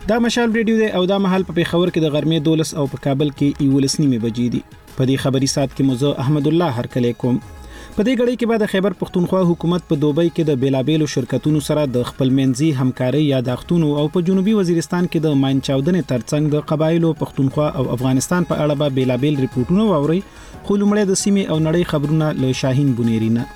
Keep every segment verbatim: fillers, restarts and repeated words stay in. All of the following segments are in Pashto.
دا مشال ریډیو دی او دا مهال په پیښور کې د غرمې دولس او په کابل کې یولس نیمه بجې دي. په دې خبري سات کې مزه احمد الله هرکلی کوم. په دې غړي کې بعد خیبر پختونخوا حکومت په دوبۍ کې د بیلابېلو شرکتونو سره د خپل منځي همکاري یاداښتونو او په جنوبي وزیرستان کې د ماین چاودنې ترڅنګ د قبایلو پختونخوا او افغانستان په اړه به بیلابېل ریپورتونه واوري. خو لومړی د سیمې او نړۍ خبرونه له شاهین بنيري نه.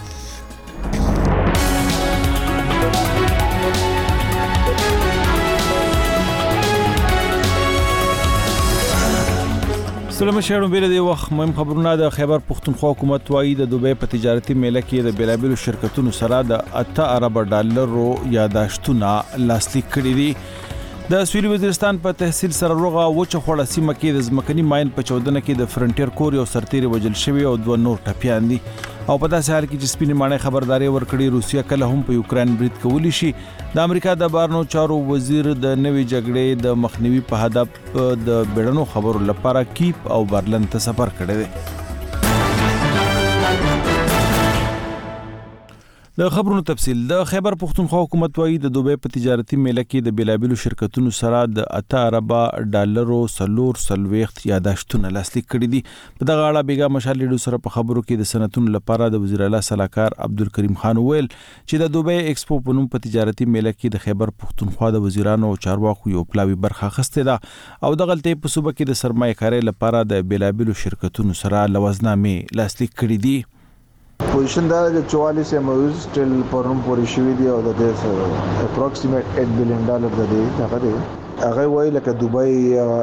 سلام شهرونو بیل دی وخت مهم خبرونه. د خیبر پختونخوا حکومت وايي د دوبۍ په تجارتي میله کې د بیلابېلو شرکتونو سره د اته ارب ډالرو یاداشتونه لاسلیک کړي دي. د سویلي وزیرستان په تحصیل سره روغه وچه خوړه سیمه کې د ځمکني ماین په چودنه کې د فرنټیر کور یو سرتیری وجل شوی او دوه نور ټپیان دي. او په داسې حال کې چې سپینې ماڼۍ خبرداري ورکړي روسیا کله هم په یوکرين برید کولی شي. د امریکا د بارنو چارو وزیر د نوې جګړې د مخنیوي په هدف د بیړنو خبرو لپاره کیپ او برلن ته سفر کړی دی. د خبرونو تفصیل. د خیبر پختونخوا حکومت وايي د دوبۍ په تجارتي میله کې د بیلابېلو شرکتونو سره د اته ارب ډالرو سلور سلويخت یاداشتونه لاسلیک کړي دي. په دغه اړه بیګا مشال لیډو سره په خبرو کې د سنتونو لپاره د وزیر اعلی صلاحکار عبدالکریم خان ویل چې د دوبۍ ایکسپو په نوم په تجارتي میله کې د خیبر پختونخوا د وزیرانو او چارواکو یو پلاوی برخه اخیسته ده او د غلطۍ په صوبه کې د سرمایه‌کارۍ لپاره د بیلابېلو شرکتونو سره لوازنامې لاسلیک کړي دي. پوزیشن دا چې چوالیس اموز ټل پرم پورې شوې دي او د دې اپروکسیمیټ eight billion ډالر د دې هغه دی. هغه وایي لکه دوبۍ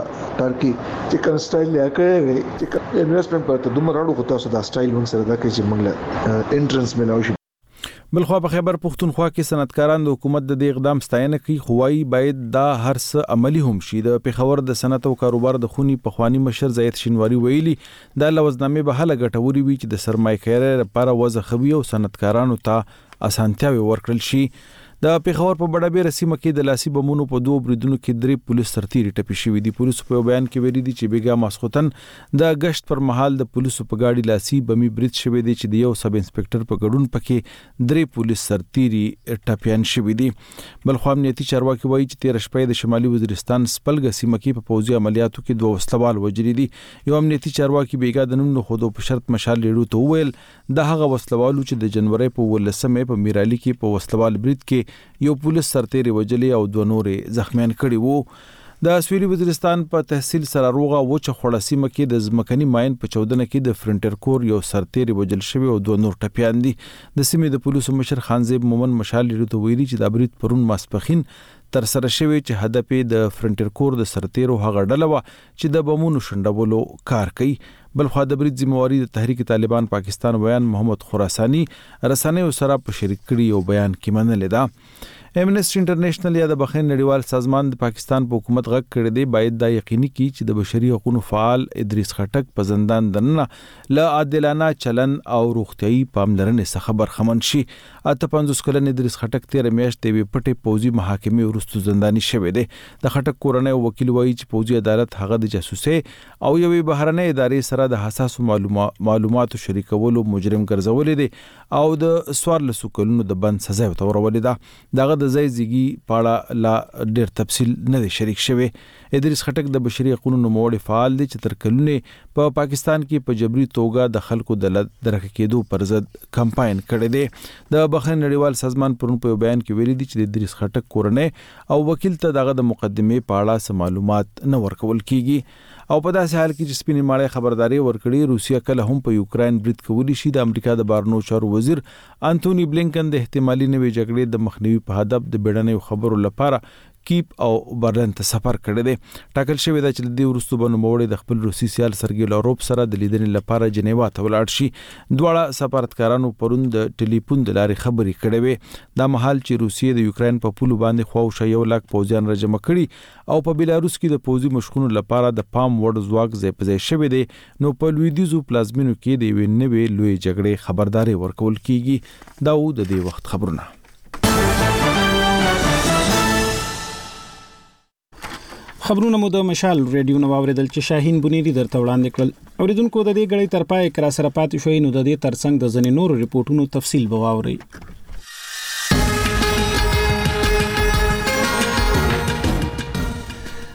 ترکی چې کوم سټایل یا کوي چې انویسټمنټ پرته دومره راړو خو تاسو دا سټایل موږ سره دا کوي چې موږ له انټرنس ملاوي شي. بلخوا په خیبر پختونخوا کې صنعتکاران د حکومت د دې اقدام ستاینه کوي خو وايي باید دا هر څه عملی هم شي. د پیښور د صنعت او کاروبار د خونی په خوانی مشر زید شینواری ویلي دا لوزنامې به هله ګټوري وي چې د سرمایه‌کارۍ لپاره وضع خوي او صنعتکارانو ته اسانتیاوي ورکړل شي. د پیښور په بډابیر سیمه کې د لاسي بمونو په دوه بریدونو کې درې پولیس سرتیري ټپي شوي دي. پولیسو په بیان کې ویلي دي چې بیګا ماسختن د گشت پر مهال د پولیسو په گاډي لاسي بمي برید شوی دی چې د یو سب انسپکټر په ګډون پکې درې پولیس سرتیري ټپيان شوي دي. بل خو امنیتي چارواکي وایي چې تیر شپه د شمالي وزیرستان سپلګ سیمه کې په پوځي عملیاتو کې دوه وسلوال وژلي دي. یو امنیتي چارواکي بیګا د نوم خودو په شرط مشال لیډو ته ویل د هغه وسلوالو چې د جنوري په ولسمه په میرالي کې په وسلوال برید کې یو پولیس سرتیری وجلی او دوه نورې زخمیان کړي وو. د سویلي وزیرستان په تحصیل سره روغه وچه خوړه سیمه کې د ځمکني ماین په چودنه کې د فرنټیر کور یو سرتیری وجل شوی او دوه نور ټپیان دي. د سیمې د پولیسو مشر خانزیب مومن مشال لیډو ته ویلي چې د برید پرون ماسپخین تر سره شوی چې هدف د فرنټیر کور د سرتیرو هغه ډله و چې د بمونو شندولو کار کوي. بل خو د برید ذمہواری د تحریک طالبان پاکستان بیان محمد خراسانی رسنیو سره په شریک کړي او بیان کې منل ده. امنیسټي انټرنیشنل یا د بخښنې نړیوال سازمان د پاکستان په حکومت غږ کړی دی باید دا یقیني کړي چې د بشري حقوقو فعال ادریس خټک په زندان دننه له عادلانه چلن او روغتيایي پاملرنې څخه برخمن شي. اته پنځوس کلن ادریس خټک تیر میاشت د پټې پوزي محاکمې وروسته زنداني شوی دی. د خټک کورنۍ وکیل وایي چې پوزي عدالت هغه د جاسوسي او یوې بهرنۍ ادارې سره د حساسو معلوماتو شریکولو مجرم ګرځولې دي او د سوار لسو کلونو د بند سزا ورولې ده. دغه د ځای زیږي پاړه لا ډېر تفصیل نه دی شریک شوی. ادریس خټک د بشري حقوقو نوموړی فعال دی چې تر کلونه په پاکستان کې په جبري توګه د خلکو د درک کېدو پر ضد کمپاین کړی دی. د بخښنې نړیوال سازمان پرون په بیان کې ویلي دي چې د ادریس خټک کورنۍ او وکیل ته دغه د مقدمې په اړه سم معلومات نه ورکول کیږي. او په داسې حال کې چې سپینې ماڼۍ خبرداري ورکړي روسیا کله هم په یوکرين برید کولی شي. د امریکا د بارنو چارو وزیر انټونی بلینکن د احتمالي نوې جګړې د مخنیوي په هدف د بیړنیو خبرو لپاره کیپ او برلن ته سفر کړی دی. ټاکل شوی دی چې د دې وروسته به نوموړی د خپل روسي سیال سرګي لاروف سره د لیدنې لپاره جنیوا ته ولاړ شي. دواړه سفارتکارانو پرون د ټلیفون د لارې خبرې کړې وې. دا مهال چې روسیې د یوکرين په پولو باندې خواوشا یو لاک پوځیان راجمع کړي او په بیلاروس کې د پوځي مشقونو لپاره د پام وړ ځواک ځای په ځای شوی دی، نو په لویدیځو پلازمینو کې د یوې نوې لوی جګړې خبرداري ورکول کیږي. دا و د دې وخت خبرونه. خبرونه مو د مشال ریډیو نو اوریدل چې شاهین بنيري درته وړاندې کړل. اوریدونکو د دې غړي تر پای کرا سره پاتې شوي نو د دې ترڅنګ د ځنې نورو ریپورتونو تفصیل به واوري.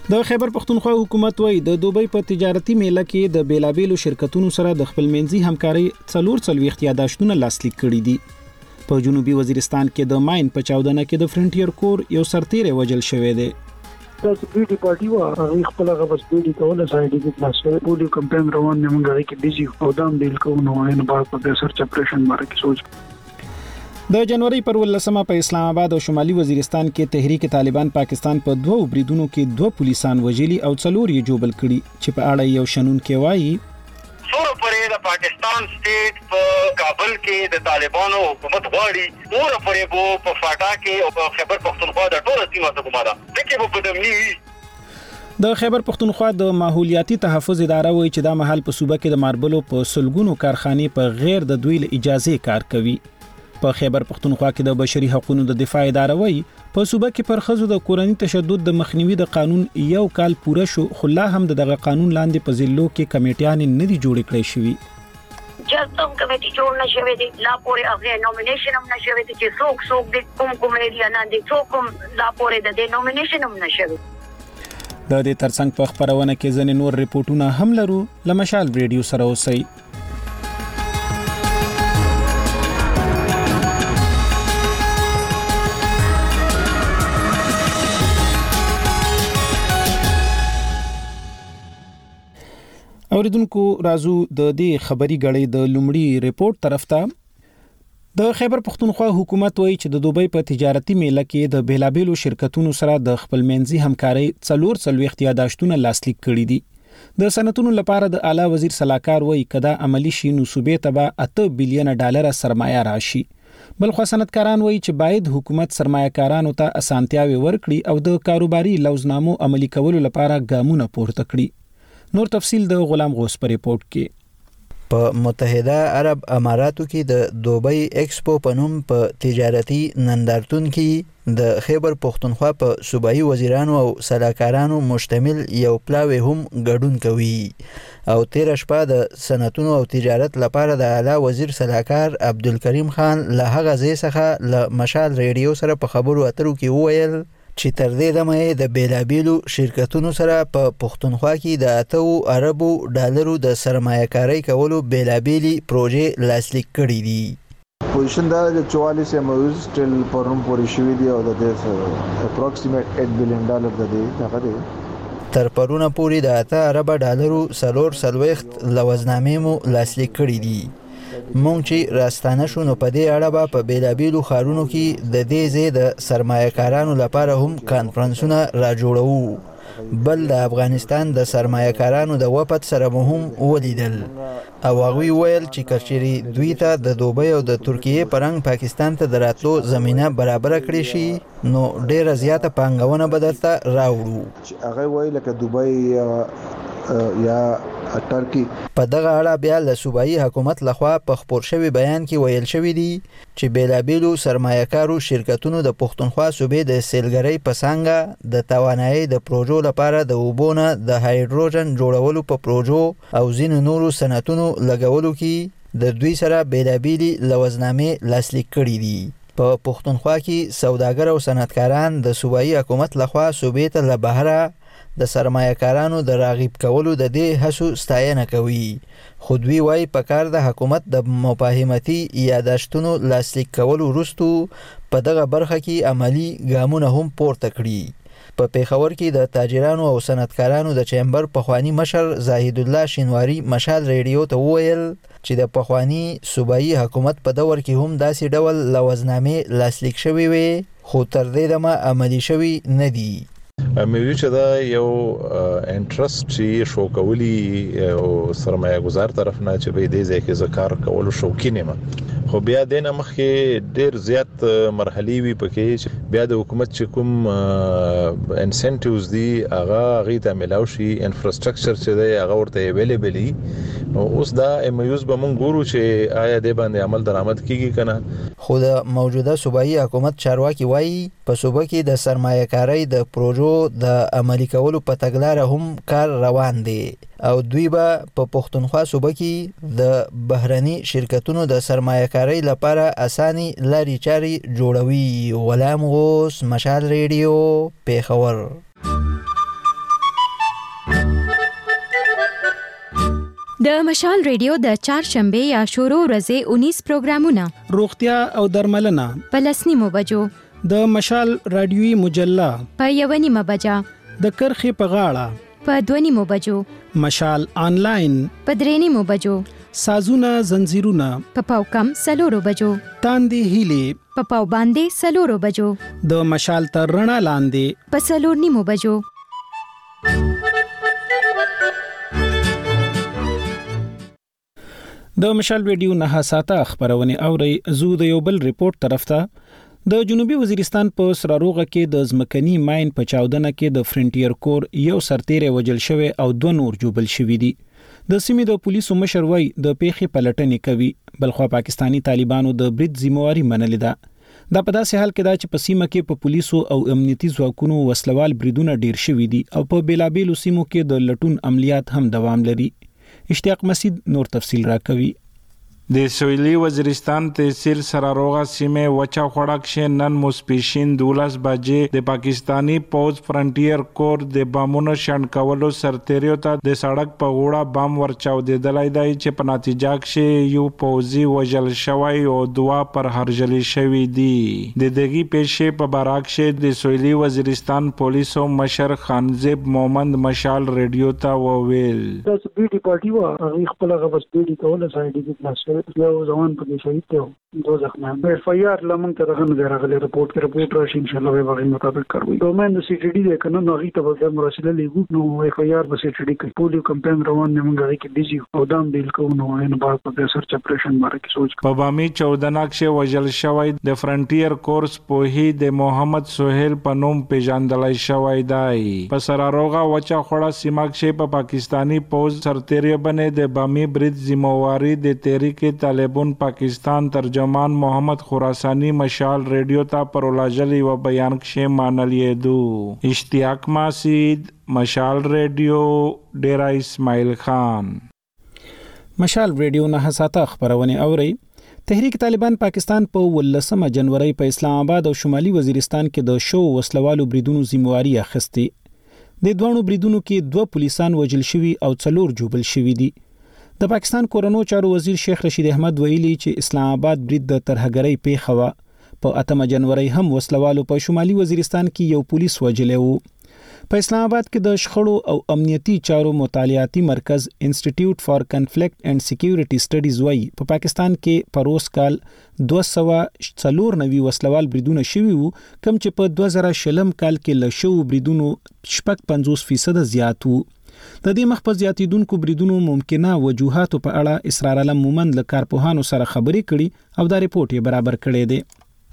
د خیبر پختونخوا حکومت وایي د دوبۍ په تجارتي میله کې د بیلابېلو شرکتونو سره د خپلمنځي همکارۍ څلور څلوېښت یاداشتونه لاسلیک کړي دي. په جنوبي وزیرستان کې د ماین په چاودنه کې د فرنټیر کور یو سرتیری وجل شوی دی. د سپیډي پارټي وا هغه خپل هغه بس سپیډي کوله سایډي کې پلاس پولیو کمپاین روان نه مونږه کې بيزي او دام ډیل کوو نو ان بعد په سرچ اپریشن باندې کې سوچ. د جنوري پر ولسمه په اسلام آباد او شمالي وزیرستان کې تحریک طالبان پاکستان په دوه بریدونو کې دوه پولیسان وژلي او څلور یې جوبل کړي چې په اړه یو شنون کې وایي سور پرې د پاکستان سټیټ په کابل کې د طالبانو حکومت غواړي سور پرې بو په فاټا کې او په خیبر پختونخوا د ټول سیمه ته کومه ده دغه په بدمنی د خیبر پختونخوا د ماحولیاتي تحفظ اداره وایي چې دا مهال په صوبه کې د ماربلو په سلګونو کارخانې په غیر د دوی له اجازه کار کوي. په خیبر پختونخوا کې د بشري حقوقو د دفاع اداره وایي په صوبه کې پر ښځو د کورنۍ تشدد د مخنیوي د قانون یو کال پوره شو خو لا هم دغه قانون لاندې په ضلعو کې کمیټیان نه دي جوړ کړي شوی. جستم کمیټي جوړ نه شوی دی لا پورې هغه نومینیشن هم نه شوی دی چې څوک څوک د کوم کوم ایریا نه دي څوک لا پورې د نومینیشن هم نه شوی. د دې ترڅنګ په خبرونه کې ځنې نور ریپورتونه هم لرو. لمشال ریډیو سره اوسئ. اوریدونکو رازو د دې خبري غړې د لومړی ریپورت طرف ته. د خیبر پختونخوا حکومت وایي چې د دوبۍ په تجارتي میله کې د بیلابېلو شرکتونو سره د خپلمنځي همکارۍ څلور څلوېښت یاداشتونه لاسلیک کړي دي. د صنعتونو لپاره د اعلی وزیر سلاکار وایي کدا عملی شي نو صوبې ته به اته بلین ډالر سرمایه راشي. بل خو صنعتکاران وایي چې باید حکومت سرمایه‌کارانو ته اسانتیاوي ورکړي او د کاروباري لوزنامو عملی کولو لپاره ګامونه پورته کړي. نور تفصیل د غلام غوث پر ریپورت کې. په متحده عرب اماراتو کې د دوبۍ ایکسپو په نوم په تجارتي نندارتون کې د خیبر پختونخوا په صوبایي وزیرانو او سلاکارانو مشتمل یو پلاوی هم ګډون کوي او تیر شپه د صنعتونو او تجارت لپاره د اعلی وزیر سلاکار عبدالکریم خان له هغه ځای څخه له مشال ریډیو سره په خبرو اترو کې وویل چې تر دې دمه د بیلابېلو شرکتونو سره په پختونخوا کې د اتو اربو ډالرو د سرمایه‌کارۍ کولو بیلابېلې پروژې لاسلیک کړي دي. پوزیشن دا د چوالیس ایموز ټل پرون پورې شوی دی او د دې اپروکسیمیټ اټ بلین ډالر د دې هغه دی. تر پرونه پورې د اته اربه ډالرو څلور څلوېښت لوزنامې مو لاسلیک کړي دي. مونږ چې راستانه شو نو په دې اړه به په بیلابېلو ښارونو کې د دې ځای د سرمایه‌کارانو لپاره هم کانفرنسونه راجوړوو. بل د افغانستان د سرمایه‌کارانو د وفد سره مو هم ولیدل او هغوی ویل چې کچېرې دوی ته د دوبۍ او د ترکیې په رنګ پاکستان ته د راتلو زمینه برابره کړې شي نو ډېره زیاته پانګونه به درته راوړو. هغه وایي لکه دوبۍ یا ترکی. په دغه اړه بیا له صوبایي حکومت لخوا په خپور شوی بیان کې ویل شوی دی چې بیلابېلو سرمایه‌کارو شرکتونو د پختونخوا صوبې د سیلګرۍ په څانګه د توانایي د پروژو لپاره د اوبو نه د هایدروجن جوړولو په پروژو او ځینو نورو صنعتونو لګولو کې د دوی سره بیلابېلې لوزنامې لاسلیک کړي دي. په پختونخوا کې سوداګر او صنعتکاران د صوبایي حکومت لخوا صوبې ته له بهره د سرمایه‌کارانو د راغیب کولو د دې هڅو ستاینه کوي. خو دوی وایي په کار د حکومت د مفاهمتي یاداشتونو لاسلیک کولو وروسته په دغه برخه کې عملی ګامونه هم پورته کړي. په پیښور کې د تاجرانو او صنعتکارانو د چیمبر پخوانی مشر زاهد الله شینواری مشال ریډیو ته وویل چې د پخوانی صوبایي حکومت په دور کې هم داسې ډول لوزنامې لاسلیک شوي وي خو تر دې دمه عملي شوي نه دي. مې چې دا یو انټرست چې شو کولی او سرمایه گزار طرف نه چې به دې ځکه ذکر کول شوقین ما خو بیا دینه مخکې ډیر زیات مرحلي وي پکې چې بیا د حکومت چې کوم انسنټیوز دي هغه غي ته ملاوي شي انفراستراکچر چې دی هغه ورته اویلیبل وي نو اوس دا ایمایوز به مونږ ګورو چې آیا د باندې عمل درآمد کیږي کنه. خو د موجوده صوبایي حکومت چارواکي وایي په صوبه کې د سرمایه‌کارۍ د پروژو د عملي کولو په تګلاره هم کار روان دی او دوی به په پختونخوا صوبه کې د بهرني شرکتونو د سرمایه‌کارۍ لپاره اساني لارې چارې جوړوي. غلام غوث، مشال ریډیو، پیښور. د مشال ریډیو د چهارشنبه یا شروع ورځې اونیس پروګرامونه روغتیا او درملنه په لسنیمو بجو، د مشال رادیوي مجله په یوه نیمه بجه، د کرخې په غاړه په دوه نیمو بجو، مشال آنلاین په درې نیمو بجو، سازونه زنجیرونه په پاو کم سلورو بجو، تاندې هیلې په پاو باندې سلورو بجو، د مشال تر رڼا لاندې په سلور نیمو بجو. د مشال ویډیو نه ساته خبرونه اوري. زو د یو بل ریپورت طرف ته د جنوبي وزیرستان په سراروغه کې د ځمکني ماين په چاودنه کې د فرنټیر کور یو سرتیره وجل شوی او دوه نور جوبل شوی دي. د سیمې د پولیسو مشر وای د پیښې پلټنې کوي، بلخو پاکستانی طالبانو د برید ذمہواری منلې ده. دا په داسې حال کې دا چې په سیمه کې په پولیسو او امنیتي ځواکونو وسلوال بریدونه ډیر شوي دي او په بیلابېلو سیمو کې د لټون عملیات هم دوام لري. اشتیاق مسید نور تفصیل راکوي. د سویلي وزیرستان تحصیل سراروغه سیمه وچا خوړک شه نن مسپیشین دولس بجې د پاکستانی پوز فرنټیر کور د بامونو شند کولو سرتیریو ته د سړک په غوړه بام ورچاو د دلای دی چې په نتیجه کې یو پوزي وجل شوی او دوا پر هرجلی شوی دی. د دغه پیښې په باراک شه د سویلي وزیرستان پولیسو مشر خانزیب مومند مشال ریډیو ته وویل دا بیډي پارټي وا هغه خپل غوښتل بیډي کوله سایډ کې پلاس یو ځوان په دې شهید ته دوه ځخمه به اف آی آر لمن ته راغله درغله رپورت کې رپورت راشي ان شاء الله به هغه مطابق کاروي. ګورنمنت د سی ټي ډي د قانون هغه ته به مراسله لیږو نو اف آی آر به سی ټي ډي کې پولیو کمپاین روان نه مونږه کې بيزي او دام بیل کوو نو ان بعد په سرچ اپریشن باندې کې سوچ په بامي چودناک شه وجل شوی د فرنټیر کورس په هی د محمد سہیل پنوم پیژندلای شوی دی. په سراروغه وچا خوړه سیماک شه په پاکستانی پوز سرتیری باندې د بامي برید ذمہواری د تحریک طالبان پاکستان ترجمان محمد خراسانی مشال ریډیو ته پرولاجلی و بیان کې مانلې دو. اشتیاق مسید مشال ریډیو ډیرا اسماعیل خان. مشال ریډیو نه ساته خبرونه اوري. تحریک طالبان پاکستان په ولسمه جنوري په اسلام آباد او شمالي وزیرستان کې د شو وسلوالو بریدونو ذمہواری اخیستي. د دوه بریدونو کې دوه پولیسان وجل شوي او څلور جوبل شوي دي. د پاکستان کورونو چارو وزیر شیخ رشید احمد ویلي چې اسلام آباد برید د ترهګرۍ پیښه وه. په اتمه جنوري هم وسلوالو په شمالي وزیرستان کې یو پولیس وجلی وو. په اسلام آباد کې د شخړو او امنیتي چارو مطالعاتي مرکز انسټیټیوټ فار کنفلیکټ اینڈ سکیورټي سټډیز وایي په پاکستان کې پروس کال دوه سوه څلور نوي وسلوال بریدونه شوي وو، کوم چې په دوه زره شلم کال کې له شوو بریدونو شپږ پنځوس فیصد زیات وو. د دې مخ په زیاتیدونکو بریدونو ممکنه وجوهاتو په اړه اسرار علم مومند له کارپوهانو سره خبرې کړي او دا ریپورت یې برابر کړی دی.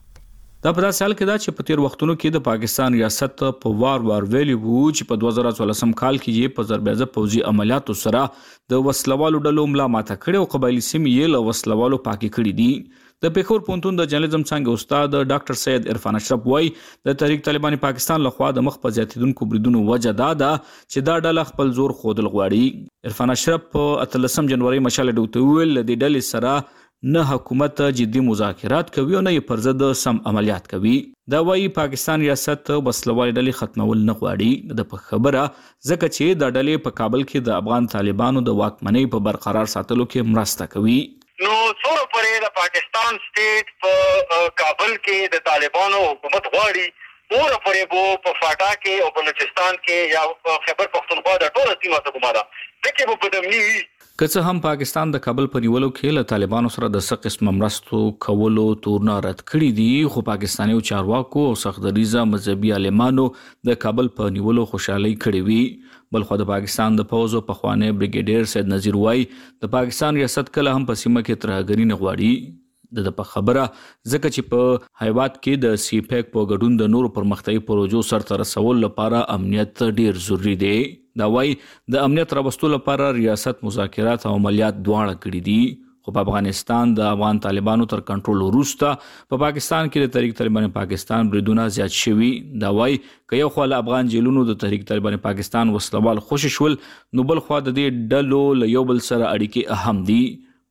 دا په داسې حال کې دا چې په تیر وختونو کې د پاکستان ریاست په وار وار ویلي وو چې په دوه زره څوارلسم کال کې یې په ضربېزه پوځي عملیاتو سره د وسلوالو ډلو ملا ماته کړې او قبایلي سیمې یې له وسلوالو پاکې کړې دي. د پیښور پوهنتون د جرنالیزم څانګې استاد ډاکټر سید عرفان اشرف وایي د تحریک طالبان پاکستان لخوا د مخ په زیاتیدونکو بریدونو وجه دا ده چې دا ډله خپل زور ښودل غواړي. عرفان اشرف په اتلسم جنوري مشال ډیو ته ویل د دې ډلې سره نه حکومت جدي مذاکرات کوي او نه یې پر ضد سم عملیات کوي. دا وایي پاکستان ریاست وسلوال ډلې ختمول نه غواړي. د په خبره ځکه چې د ډلې په کابل کې د افغان طالبانو د واکمنۍ په برقرار ساتلو کې مرسته کوي. نو څوره پرې د پاکستان سټیټ په کابل کې د طالبانو حکومت غواړي اور پرې بو په فاټا کې او بلوچستان کې یا خیبر پختونخوا د ټول سیمه ته کومه دغه په بدمنی که څه هم پاکستان د کابل په نیولو کې له طالبانو سره د څه قسم مرستو کولو تورنه رد کړي دي، خو پاکستاني چارواکو او سختدریزه مذهبي عالمانو د کابل په نیولو خوشحالي کړې وي. بلخو د پاکستان د پوځ په خوانه بریګیډیر سید نذیر وای د پاکستان ریاست کله هم په سیمه کې ترهګری نه غواړي. د په خبره ځکه چې په هیواد کې د سی پیک په ګډون د نورو پرمختیايي پروژو سرته رسول لپاره امنیت ډیر ضروری دی. دا وای د امنیت راوستلو لپاره ریاست مذاکرات او عملیات دواړه کړي دي. خو په افغانستان د افغان طالبانو تر کنټرول وروسته په پا پاکستان کې د تحریک طالبان پاکستان بریدونه زیات شوي. دا وای که یو خو له افغان جیلونو د تحریک طالبان پاکستان وسلوال خوشی شول، نو بل خو د دې ډلو له یو بل سره اړیکې اهم دي.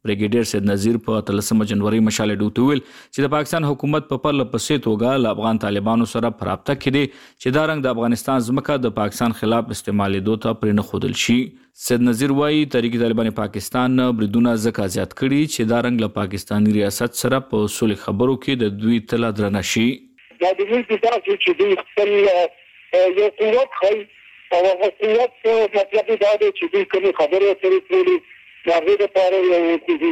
بریګیډیر سید نذیر په اتلسمه جنوري مشال ډوته ویل چې د پاکستان حکومت په پرله پسې توګه له افغان طالبانو سره په رابطه کې دي چې دا رنګ د افغانستان ځمکه د پاکستان خلاف استعمالېدو ته پرې نه ښودل شي. سید نذیر وایي تحریک طالبان پاکستان بریدونه ځکه زیات کړي چې دا رنګ له پاکستاني ریاست سره په صلح خبرو کې د دوی تله درنه شي. دا د دوی د تاسو چې دوی خپل یو قوت خل او هغه قوت مطلب دا دی چې دوی کومې خبرې اترې کړي په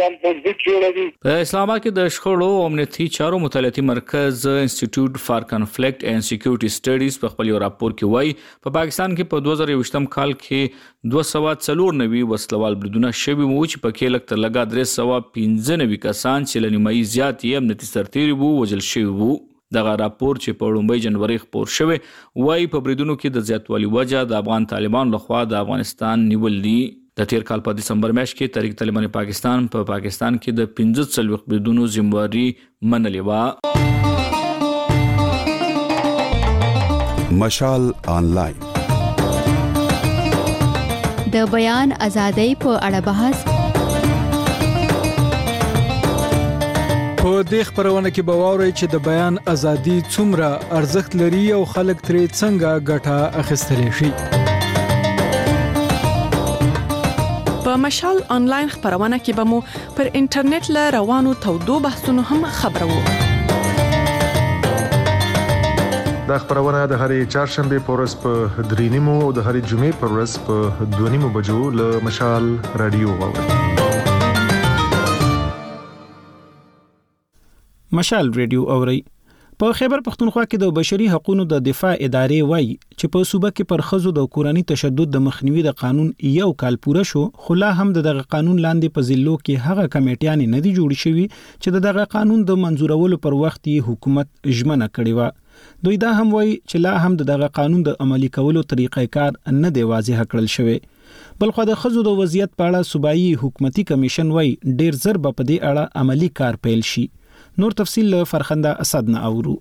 اسلام آباد کې د شخړو او امنیتي چارو مطالعاتي مرکز انسټیټیوټ فار کنفلیکټ اینڈ سکیورټي سټډیز په خپل راپور کې وایي په پاکستان کې په دوه زره یوویشتم کال کې دوه سوه څلور نوي وسلوال بریدونه شوي وو چې په کې لږ تر لږه درې سوه پنځه نوي کسان چې له نیمایي زیات یې امنیتي سرتیري وو وژل شوي وو. دغه راپور چې په لومړۍ جنوري خپور شوی وایي په بریدونو کې د زیاتوالي وجه د افغان طالبان لخوا د افغانستان نیول دي. د تیر کال په دسمبر میاشت کې تحریک طالبان پاکستان په پا پاکستان کې د پنځه څلوېښت بریدونو ذمہواري منلې وه. مشال آنلاین د بیان ازادۍ په اړه بحث. په دې خبرونه کې به واورئ چې د بیان ازادي څومره ارزښت لري او خلک ترې څنګه ګټه اخیستلی شي. په مشال آنلاین خبرونه کې به مو پر انټرنیټ له روانو تودو بحثونو هم خبرو. دا خبرونه د هرې چهارشنبه په ورځ په درې نیمو او د هرې جمعې په ورځ په دوه نیمو بجو له مشال رادیو واورئ. مشال رادیو اوري. په خیبر پختونخوا کې د بشري حقوقو د دفاع ادارې وایي چې په صوبه کې پر ښځو د کورنۍ تشدد د مخنیوي د قانون یو کال پوره شو، خو لا هم دغه قانون لاندې په ضلعو کې هغه کمیټیانې نه دي جوړې شوي چې دغه قانون د منظورولو پر وخت یې حکومت ژمنه کړې وه. دوی دا هم وایي چې لا هم دغه قانون د عملي کولو طریقې کار نه دی واضح کړل شوی. بلخو د ښځو د وضعیت په اړه صوبایي حکومتي کمیشن وایي ډیر زر به په دې اړه عملي کار پیل شي. نور تفصیل له فرخنده اسد نه اورو.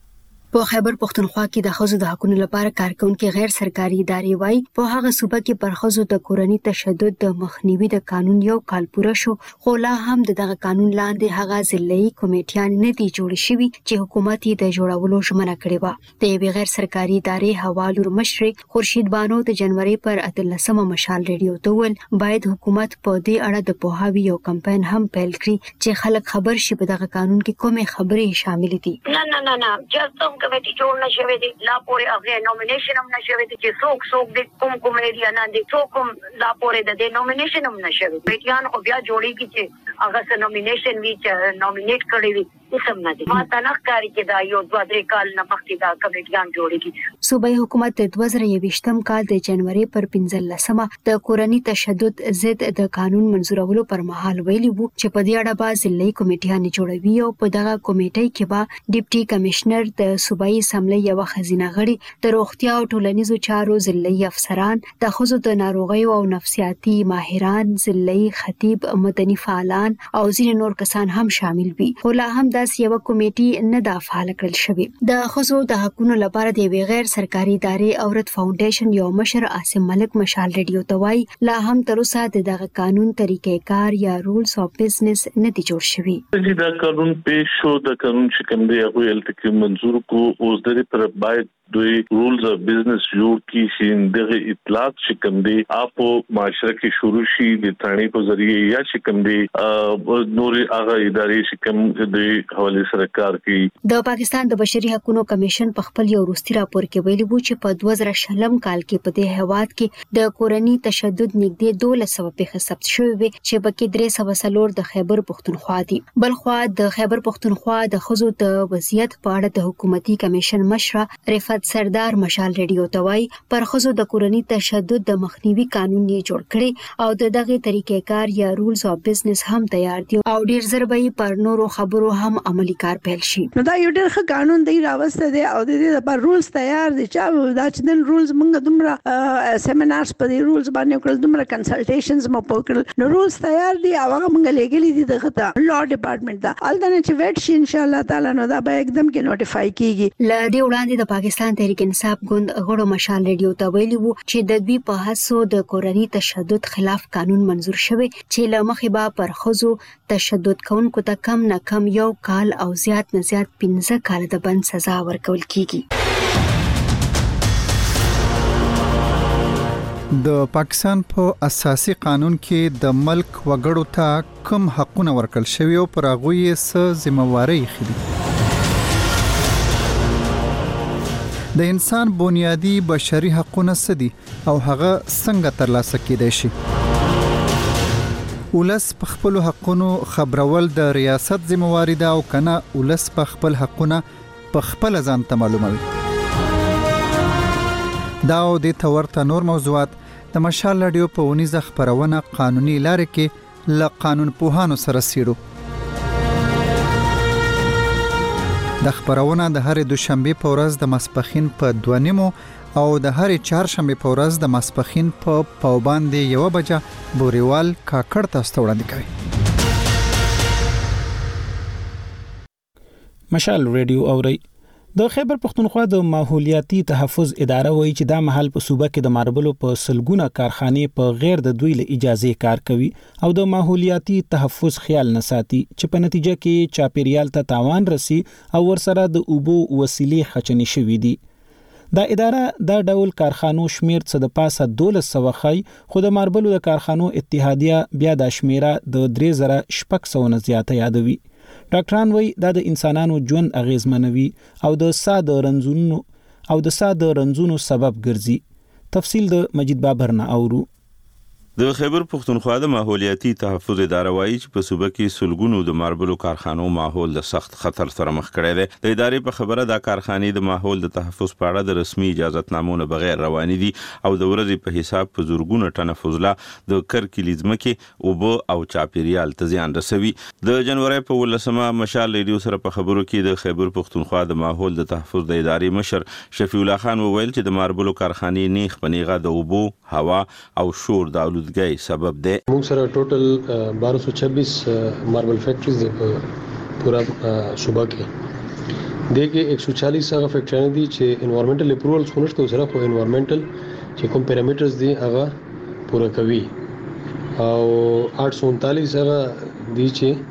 په خیبر پختونخوا کې د ښځو د حقوقو لپاره کارکونکو غیر سرکاري ادارې وایي په هغه صوبه کې پر ښځو د کورنۍ تشدد د مخنیوي د قانون یو کال پوره شو، خو لا هم دغه قانون لاندې هغه ضلعي کمیټیان نه دي جوړ شوي چې حکومت یې د جوړولو ژمنه کړې وه. د یوې غیر سرکاري ادارې حوالور مشر خورشید بانو د جنوري پر اتلسمه مشال رادیو ته ویل باید حکومت په دې اړه د پوهاوي یو کمپاین هم پیل کړي چې خلک خبر شي په دغه قانون کې کومې خبرې شامل دي. نه نه نه نه جستم کمیټي جوړ نشوي دي، لا پورې هغه نومینیشن هم نشوي دي چې څوک څوک د کوم کوم ایریا نه دي، څوک کوم لا پورې د نومینیشن هم نشوي. بیٹیان خو بیا جوړیږي چې هغه څه نومینیشن وی چې نومینیټ کړي وي اسم نه دي. ما تنخ کاری کې دا یو دوه درې کال نه مخکې دا کمیټیان جوړیږي. صوبایي حکومت د دوه زره یوویشتم کال د جنوري پر پنځلسمه د کورنۍ تشدد ضد د قانون منظورولو پر مهال ویلي وو چې په دې اړه به ضلعي کمیټیان جوړوي او په دغه کمیټې کې به ډیپټي کمشنر د صوبایي اسمبلی یو خزینه غړي د روغتیا او ټولنیزو چارو ضلعي افسران، د ښځو د ناروغیو او نفسیاتي ماهران، ضلعي خطیب، مدني فعالان او ځینې نور کسان هم شامل وي. خو لا هم داسې یوه کمیټي نه ده فعال کړل شوې. د ښځو د حقوقو لپاره د یوې غیر سرکاري ادارې عورت فاونډیشن یو مشر عاصم ملک مشال رادیو ته وایي لا هم تر اوسه دغه قانون طریقې کار یا رولز اف بزنس نه دي جوړ شوي. دا قانون پیش شو، د قانون چې کوم دی هغه التکی منظور کو اوس د پر باید دوی رولز اف بزنس جوړ کی چې دغه اطلاعات چې کوم دی اپو معاشره کې شروع شي د تانی په ذریعہ یا چې کوم دی نور هغه ادارې چې کوم د حواله سره کار کوي. د پاکستان د بشري حقوقو کمیشن په خپل یو وروستي راپور کې ویلي وو چې په دوه زره شلم کال کې په دې هیواد کې د کورنۍ تشدد نږدې دولس سوه پیښې ثبت شوې وي چې پکې درې سوه څلور د خیبر پختونخوا دي. بلخوا د خیبر پختونخوا د ښځو د وضعیت په اړه د حکومتي کمیشن مشره رفعت سردار مشال رادیو ته وایي پر ښځو د کورنۍ تشدد د مخنیوي قانون یې جوړ کړي او د دغه طریقې کار یا رولز اف بزنس هم تیار دي او ډیر زر به پر نورو خبرو هم عملی کار پیل شي. نو دا یو ډېر ښه قانون دی راوسته دی او د دې لپاره رولز تیار دي چې دا چې د رولز موږ دومره سیمینارز په دې رولز باندې کړل، دومره کنسلټیشنز مو وکړل، نو رولز تیار دي او هغه موږ لګلې دي دغه ته لا ډپارټمنټ دا الته چې ویټ شي ان شاء الله تعالی نو دا به एकदम کې نوټیفای کیږي. ل دې وړاندې د پاکستان پاکستان تحریک انصاف ګوند غړو مشال ریډیو ته ویلي وو چې د دوی په هڅو د کورني تشدد خلاف قانون منزور شوی چې له مخې به پر ښځو تشدد کوونکو ته کم نه کم یو کال او زیات نه زیات پنځه کال د بند سزا ورکول کیږي. د پاکستان په اساسي قانون کې د ملک وګړو ته کوم حقونه ورکړل شوی او پر هغه یې څه ذمہواری خېدي. د انسان بنیادی بشري حقونه سدي او هغه څنګه ترلاسه کېدای شي. ولس په خپل حقونو خبرول د ریاست ذمہواری ده او کنه ولس په خپل حقونه په خپل ځان ته معلوموي. دا او د تورته نور موضوعات د مشال رادیو په ونیزه خبرونه قانوني لارې کې ل قانون پوهانو سره سیرو. د خبرونه د هر دوشنبه په ورځ د ماسپخین په دوه نیمو او د هر چهارشنبه په ورځ د ماسپخین په پاوباندې یو بجه بوريوال کاکړ تاسو ته وړاندې کوي. مشال رادیو اوري د خیبر پختونخوا د ماحولیاتي تحفظ اداره وایي چې دا محل په صوبه کې د ماربلو په سلګونه کارخانې په غیر د دوی له اجازه کار کوي او د ماحولیاتي تحفظ خیال نه ساتي چې په نتیجه کې چاپیریال ته تاوان رسي او ورسره د اوبو وسیلې خچنې شوې دي. دا اداره دا ډول کارخانو شمیر څه د پاسه دولس سوه خای خو د ماربلو د کارخانو اتحادیه بیا د شمیره د درې زره شپږ سوه نه زیاته یادوي. ډاکټران وایي دا د انسانانو ژوند اغیزمنوي او د ساده رنځونو او د ساده رنځونو سبب ګرځي. تفصیل د مجید بابر نه اورو. د خیبر پختونخوا د ماحولیاتي تحفظ اداره وایي چې په صوبه کې سلګونو د ماربلو کارخانو ماحول د سخت خطر سره مخ کړی دی. د ادارې په خبره دا کارخانې د ماحول د تحفظ په اړه د رسمي اجازهتنامو نه بغیر روانې دي او د ورځې په حساب په زورګونه ټنه فضله د کرکلي ځمکې اوبه او چاپیریال ته زیان رسوي. د جنوري په ولسمه مشال ریډیو سره په خبرو کې د خیبر پختونخوا د ماحول د تحفظ د ادارې مشر شفیع الله خان وویل چې د ماربلو کارخانې نیخ پنیغه د اوبو، هوا او شور د گئی سبب ده. موږ سره ټوټل بارہ سو چھبیس ماربل فیکٹریز دي په پورا صوبه کې. دغه ایک سو چالیس هغه فیکټریز دي چې انوایرنمنټل اپروولز خونښت سره خو انوایرنمنټل چې کوم پیرامیټرز دي هغه پورا کوي او آٹھ سو انتالیس هغه دي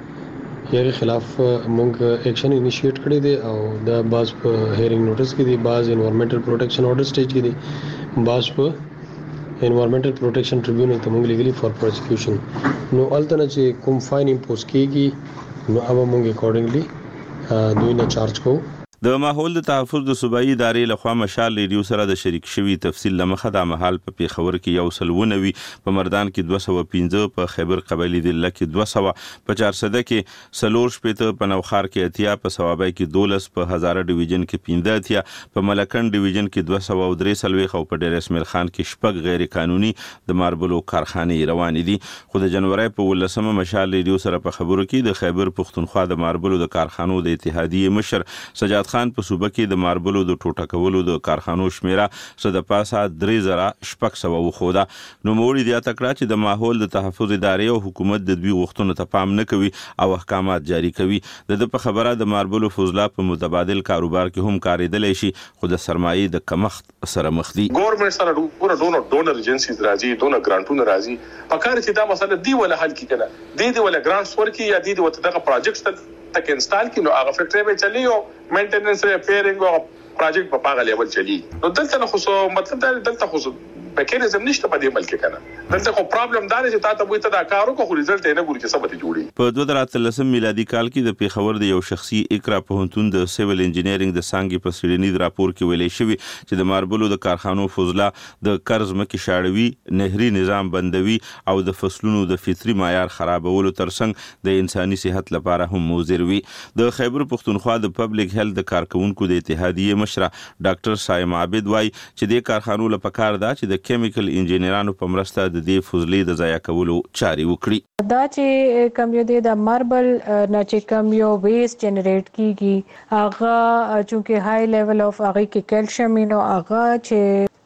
چې یغه خلاف موږ اکشن انیشیټ کړی دي او د باز په هیرینګ نوټس کې دي، باز انوایرنمنټل پروټیکشن آرډر سټیج کې دي، باز په environmental protection tribunal ته موږ لګلی فار پروسیکیوشن. نو الته چې کوم فاین امپوز کیږي نو هغه موږ اکورډنګلی دوی نه چارج کوو. د ماحول د تحفظ د صوبایي ادارې لخوا مشال ریډیو سره د شریک شوی تفصیل لمخه د محل په پیښور کې یو سل ونوي، په مردان کې دوه سوه پنځه، په خیبر قبایلی ضلع کې دوه سوه، په چارسده کې سلور شپېته، په نوخار کې اتیا، په ثوابای کې دولس، په هزاره ډیویژن کې پنځه اتیا، په ملکن ډیویژن کې دوه سوه او درې څلوېښت او په ډیر اسماعیل خان کې شپږ غیر قانوني د ماربلو کارخانې روانې دي. خو د جنوري په ولسمه مشال ریډیو سره په خبرو کې د خیبر پختونخوا د ماربلو د کارخانو د اتحادیې مشر سجاد خان په صوبه کې د ماربلو د ټوټه کولو د کارخانو شمیره څه د پاسه درې زره شپږ سوه وښوده. نوموړي زیاته کړه چې د ماحول د تحفظ ادارې او حکومت د دوی غوښتنو ته پام نه کوي او احکامات جاری کوي. د ده په خبره د ماربلو فضله په متبادل کاروبار کې هم کارېدلی شي خو د سرمایې د کمښت سره مخ دي. ګورنمنت سره ډونه ډونر ډونر ایجنسیز راځي، ډونه ګرانټونه راځي، پکار چې دا مسله دی ولا حل کی کنه دی دی ولا ګرانټس ورکی یا دی دی وته دغه پروجیکټس تک انسټال کینو هغه فیکټری به چلی او مینټیننس ریپیرینګ او پروجیکټ په پاغه لیول چلی. نو دلته خو مطلب دا دلته خو میکانیزم نشته په دې ملک کنه. دلته خو پرابلم دا چې تا ته وایي ته دا کارو کو خو ریزلټ یې نه ګوري چې سبته جوړي. په دوه زره اتلسم میلادي کال کې د پیښور د یو شخصي اقرا پوهنتون د سیویل انجینیرینګ د څانګې په سړنید راپور کې ویلي شوی چې د ماربلو د کارخانو فضله د قرض مکه شاړوي، نهري نظام بندوي او د فصلونو د فطري معیار خرابولو ترڅنګ د انساني صحت لپاره هم مضر وي. د خیبر پختونخوا د پبلک هیلث د کارکونکو د اتحادیې مشره ډاکټر سایم عابد وایي چې د کارخانو لپاره کار دا چې د کیمیکل انجینرانو په مرسته د دې فضلې د ضایع کولو چاري وکړي. دا چې کم یو د ماربل نه چې کم یو ویست جنریټ کیږي هغه چونکه های لیول اف هغه کې کیلشیم نو هغه چې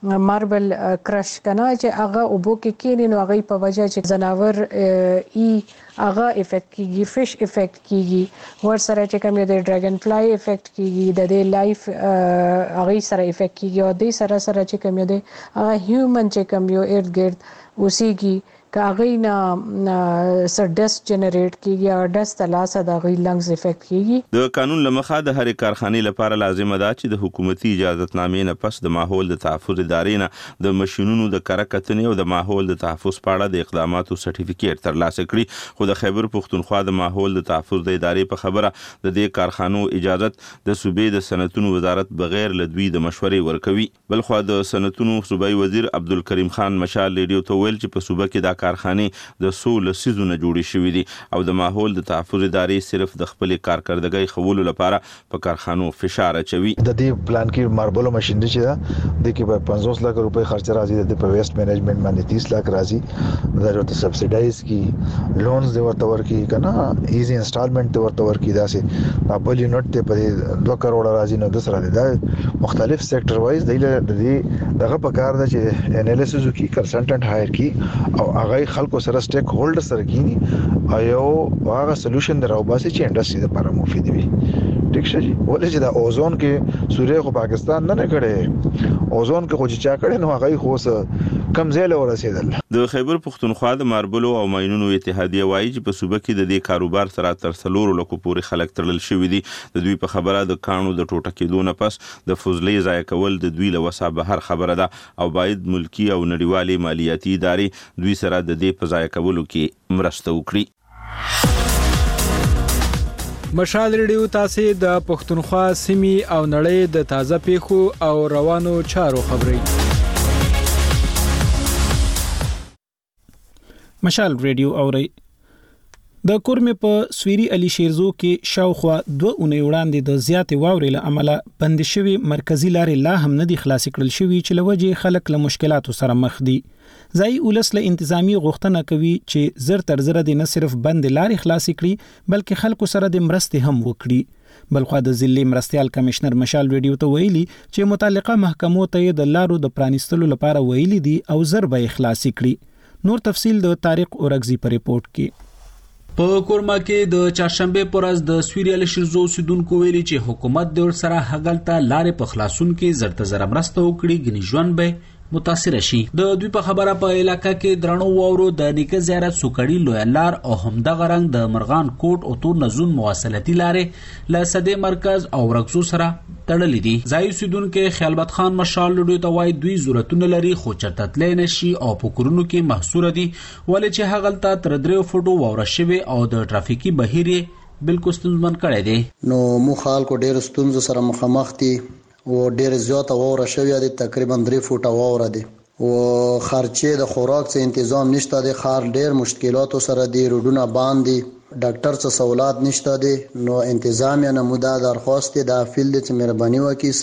ماربل کرش کنه چې هغه اوبو کې کېنی نو هغه په وجه چې زناور ای هغه افیکټ کیږي فش افیکټ کیږي ور سره چې کوم د ډراګن فلای افیکټ کیږي د دې لایف هغه سره افیکټ کیږي او د سره سره چې کوم دی هغه هیومن چې کوم یو ارد ګرد اوسېږي کاغی نه سر ډست جنریټ کیږي او ډست لاسه د غي لنګز افیکټ کیږي د قانون لمخه د هر کارخانه لپاره لازم ده چې د حکومتي اجازهتنامې نه پس د ماحول د تحفظ ادارې نه د ماشينونو د کارکتنې او د ماحول د تحفظ په اړه د اقداماتو سرټیفیکیټ ترلاسه کړي خو د خیبر پښتونخوا د ماحول د تحفظ د ادارې په خبره د دې کارخانو اجازت د صوبې د صنعتونو وزارت بغیر لدوی د مشورې ورکوي بلخو د صنعتونو صوبایي وزیر عبدالکریم خان مشال ریډیو ته ویل چې په صوبه کې دا کارخانه د سول سيزونه جوړې شوې دي او د ماحول د تحفظ ادارې صرف د خپل کارکردګۍ خولو لپاره په کارخانو فشار اچوي د دې پلان کې ماربل ماشينري چې ده د کې په پنځوس لک روپۍ خرچ راځي د په ویسټ مینجمنت باندې تیس لک راځي دا ورته سبسایډایز کی لونز د ورته ورکی کنه ایزی انسټالمنٹ د ورته ورکی داسې بل یونټ ته په دوه کروڑ راځي نو د سره د مختلف سېکټر وایز د دې دغه په کار ده چې انالیسز کی کنسلټنټ هایر کی او هغه خلکو سره سټیک هولډر سره کینی او یو هغه سولوشن دراوباسي چې انډستری لپاره مفید وي ټیک شي ولې چې د اوزون کې سوریه خو پاکستان نه نه کړي اوزون کې خو چې چا کړي نو هغه خو څه کم ځای له رسیدل د خیبر پښتونخوا د ماربلو او ماينونو اتحادیه وایي چې په صوبه کې د دې کاروبار سره تر څلور لکو پورې خلک تړل شوی دي د دوی په خبره د کانو د ټوټه کېدو نه پس د فضلې ضایع کول د دوی له وسه بهر خبره ده او باید ملکی او نړیوالي مالیاتي ادارې دوی سره د دې په ضایع کولو کې مرسته وکړي مشال ریډیو تاسو د پښتونخوا سیمې او نړۍ د تازه پیښو او روانو چارو خبري مشال ریډیو اوري د کورمه په سويري علي شیرزو کې شاوخوا دوه اونۍ وړاندې د زیاتې واورې له عمله بند شوی مرکزی لارې لا هم نه دي خلاص کړل شوی چې لوجه خلک له مشکلاتو سره مخ دي ځای ولس له انتظامی غوښتنه کوي چې زر تر زر د نه صرف بند لارې خلاص کړي بلکې خلکو سره د مرستې هم وکړي بلخو د ضلع مرستيال کمشنر مشال ریډیو ته ویلي چې متعلقه محکمو ته د لارو د پرانیستلو لپاره ویلي دي او زر به خلاص کړي نور تفصیل د طارق اورغزي په ریپورت کې په کورما کې د چهارشنبه پر ورځ د سویریال شیرزو سیدونکو ویلي چې حکومت د ور سره هغلته لارې په خلاصون کې زرته زر مرسته وکړي غني ژوند به متاثر شي د دوی په خبره په علاقې کې درنو وورو د نیکه زیارت سوکړی لویلار او همدغه رنګ د مرغان کوټ او تور نزون مواصلتي لارې ل سده مرکز او رکزو سره تړلې دي ځای سیدون کې خیالبت خان مشال لډو ته وای دوی ضرورتونه لري خو چرته تلې نشي او په کورونو کې محصور دي ولې چې هغلته تر درې فوټو وور شوی او د ټرافیکي بهیر بالکل ستونزمن کړي دي نو مو خال کو ډېر ستونزو سره مخامخ دي و ډېر زیات ووره شوی دی تقریبا درې فوټه ووره دی او خرچې د خوراک څخه تنظیم نشته دی خار ډېر مشکلاتو سره دی روډونه باندې ډاکټر څه سہولات نشته دی نو انتظامیه نموده درخواست د فیلډ چې مهرباني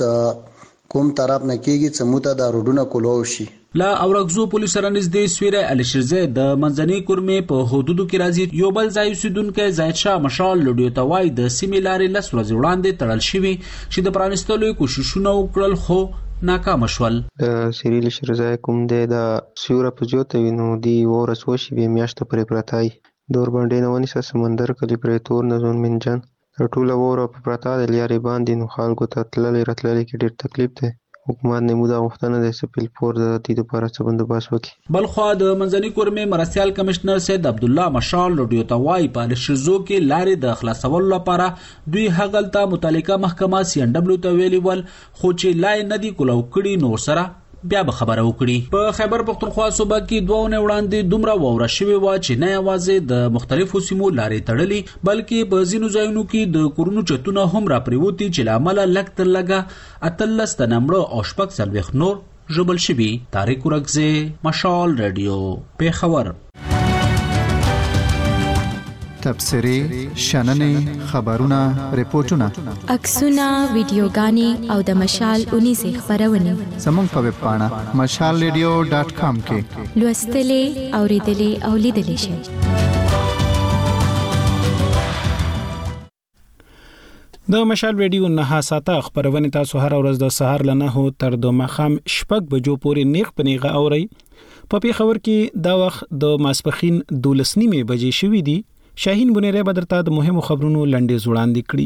وکړي کوم طرف نه کیږي چې موته د روډونه کولو شي لا اورغزو پولیس سره نږدې سویره علي شیرزه د منځنۍ کورمې په حدودو کې راځي یو بل ځای اوسیدونکو زاهد شاه مشال لډیو ته وای د سیمې لارې لس ورځې وړاندې تړل شوی چې د پرانستلو کوششونه وکړل خو ناکام شول د سیریل شیرزه کوم د سیوره په جوته وینو دی ورس وشي به میاشت پرې پرتای دور باندې نه ونی سمندر کلی پرې تور نزون منجن تر ټوله وره په پرتا د لیارې باندې نو خلکو ته تللې راتللې کې ډېر تکلیف دی حکومت نموده غوښتنه د سپیل پور د دې لپاره څه بندوبست وکړي بلخو د منځنۍ کورمې مرستيال کمشنر سید عبد الله مشال لډیو ته وای په شیرزو کې لارې د خلاصولو لپاره دوی هغلته متعلقه محکمه سی ان دبليو ته ویلي ول خو چې لای ندی کولو کړي نو سره بیا به خبره وکړي په خیبر پختونخوا صوبه کې دوه نه وړاندې دومره ووره شوی و چې نه یوازې د مختلفو سیمو لارې تړلې بلکې په ځینو ځایونو کې د کورونو چتونه هم را پریوتی چې لامل لګ تر لګه اتلس د نمبر او شپږ سلويخ نور جبل شبي طارق اورغزي مشال رادیو پیښور تبصری شننې خبرونه ریپورتونه عکسونه ویډیوګانې او د مشال اونې سه خبرونه زموږ په ویب پاڼه مشال ریډیو ډاټ کام کې لوستلې اوریدلې او لیدلې شئ د مشال ریډیو نه ساته خبرونه تاسو هر ورځ د سهار له نه تر د مخام شپږ بجو پورې نیغ پنیغه اوري په پیښور کې دا وخت د ماسپخین دولس نیمه بجې شوې دي. شاهین بنيره بدرته د مهمو خبرونو لنډیز وړاندې کړي.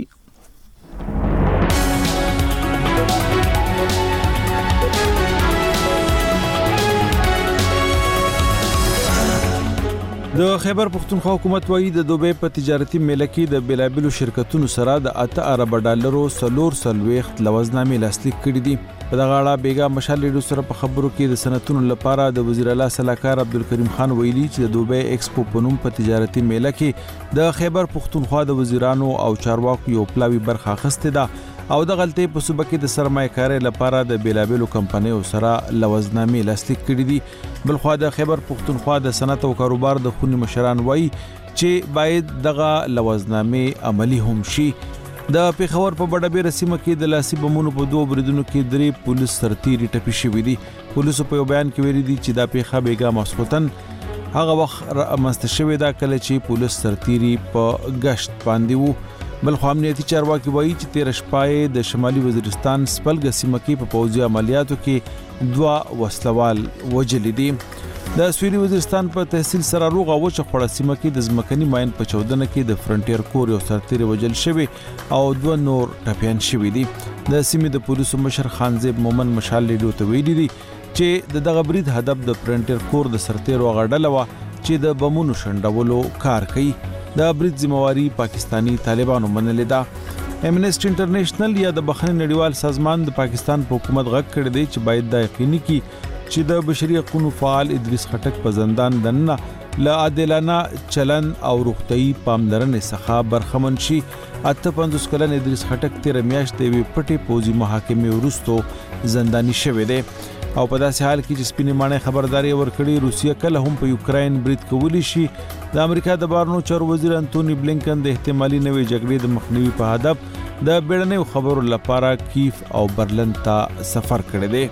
د خیبر پختونخوا حکومت وايي د دوبۍ په تجارتي میله کې د بیلابلو شرکتونو سره د اته ارب ډالرو سلور سلويخت لوزنامې لاسلیک کړي دي. په دغه اړه بیګا مشال ریډیو سره په خبرو کې د صنعتونو لپاره د وزیر اعلی صلاحکار عبدالکریم خان ویلي چې د دوبۍ ایکسپو په نوم په تجارتي میله کې د خیبر پختونخوا د وزیرانو او چارواکو یو پلاوی برخه اخیستې ده او د غلطي په صوبه کې د سرمایه‌کارۍ لپاره د بیلابلو کمپنیو سره لوزنامې لاسلیک کړي دي. بلخوا د خیبر پختونخوا د صنعت او کاروبار د خونی مشران وایي چې باید دغه لوزنامې عملی هم شي. د پیښور په بډابیر سیمه کې د لاسي بمونو په دوه بریدونو کې درې پولیس سرتیري ټپي شوي دي. پولیسو په یو بیان کې ویلي دي چې دا پیښه بیګا ماسخوتن هغه وخت رامنځته شوې ده کله چې پولیس سرتیري په گشت باندې وو. بلخو امنیتي چارواکي وایي چې تیر شپه د شمالي وزیرستان سپلګ سیمه کې په پوځي عملیاتو کې دوه وسلوال وجل دي. د سویلي وزیرستان په تحصیل سره روغه وچه خوړه سیمه کې د ځمکني ماین په چودنه کې د فرنټیر کور یو سرتیري وجل شوی او دوه نور ټپیان شوي دي. د سیمې د پولیسو مشر خانزیب مومن مشال ریډیو ته ویلي دي چې د دغه برید هدف د فرنټیر کور د سرتیرو غړډله و چې د بمونو شنډولو کار کوي. د برید ذمہواری پاکستانی طالبانو منلې ده. امنیسټي انټرنیشنل یا د بخښنې نړیوال سازمان د پاکستان په حکومت غږ کړی دی چې باید دا یقیني کړي چې د بشري حقوقو فعال ادریس خټک په زندان دننه له عادلانه چلن او روغتيي پاملرنې څخه برخمن شي. اته پنځوس کلن ادریس خټک تیر میاشت د پټي پوزي محاکمې وروسته زنداني شوی دی او په داسې حال کې چې سپینې مانې خبرداري ورکړي روسیه کله هم په یوکراین برید کولی شي. د امریکا د بهرنیو چارو وزیر انټونی بلینکن د احتمالي نوې جګړې د مخنیوي په هدف د بیړنیو خبرو لپاره کیف او برلن ته سفر کړی دی.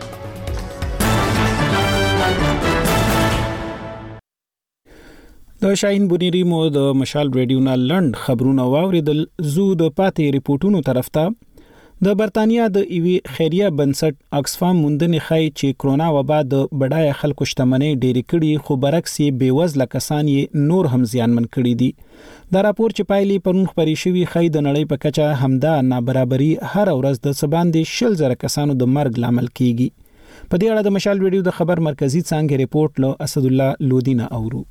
د شاهین بنيري مو د مشال ریډیو نه لند خبرونه واوریدل. زو د پاتې ریپورتونو طرف ته د برتانیا د ایوي خیریه بنسټ اکسفام موندنې ښایي چې کرونا وبا د بډای خلکو شتمنۍ ډېرې کړي خو برعکس یې بېوزله کسان یې نور هم زیانمن کړي دي. دا راپور چې پایلې پرون خپرې شوي ښایي د نړۍ په کچه همدا نابرابري هر ورځ د څه باندې شل زره کسانو د مرګ لامل کیږي. په دې اړه د مشال ریډیو د خبر مرکزی څانګې ریپورت له اسد الله لودینه اورو.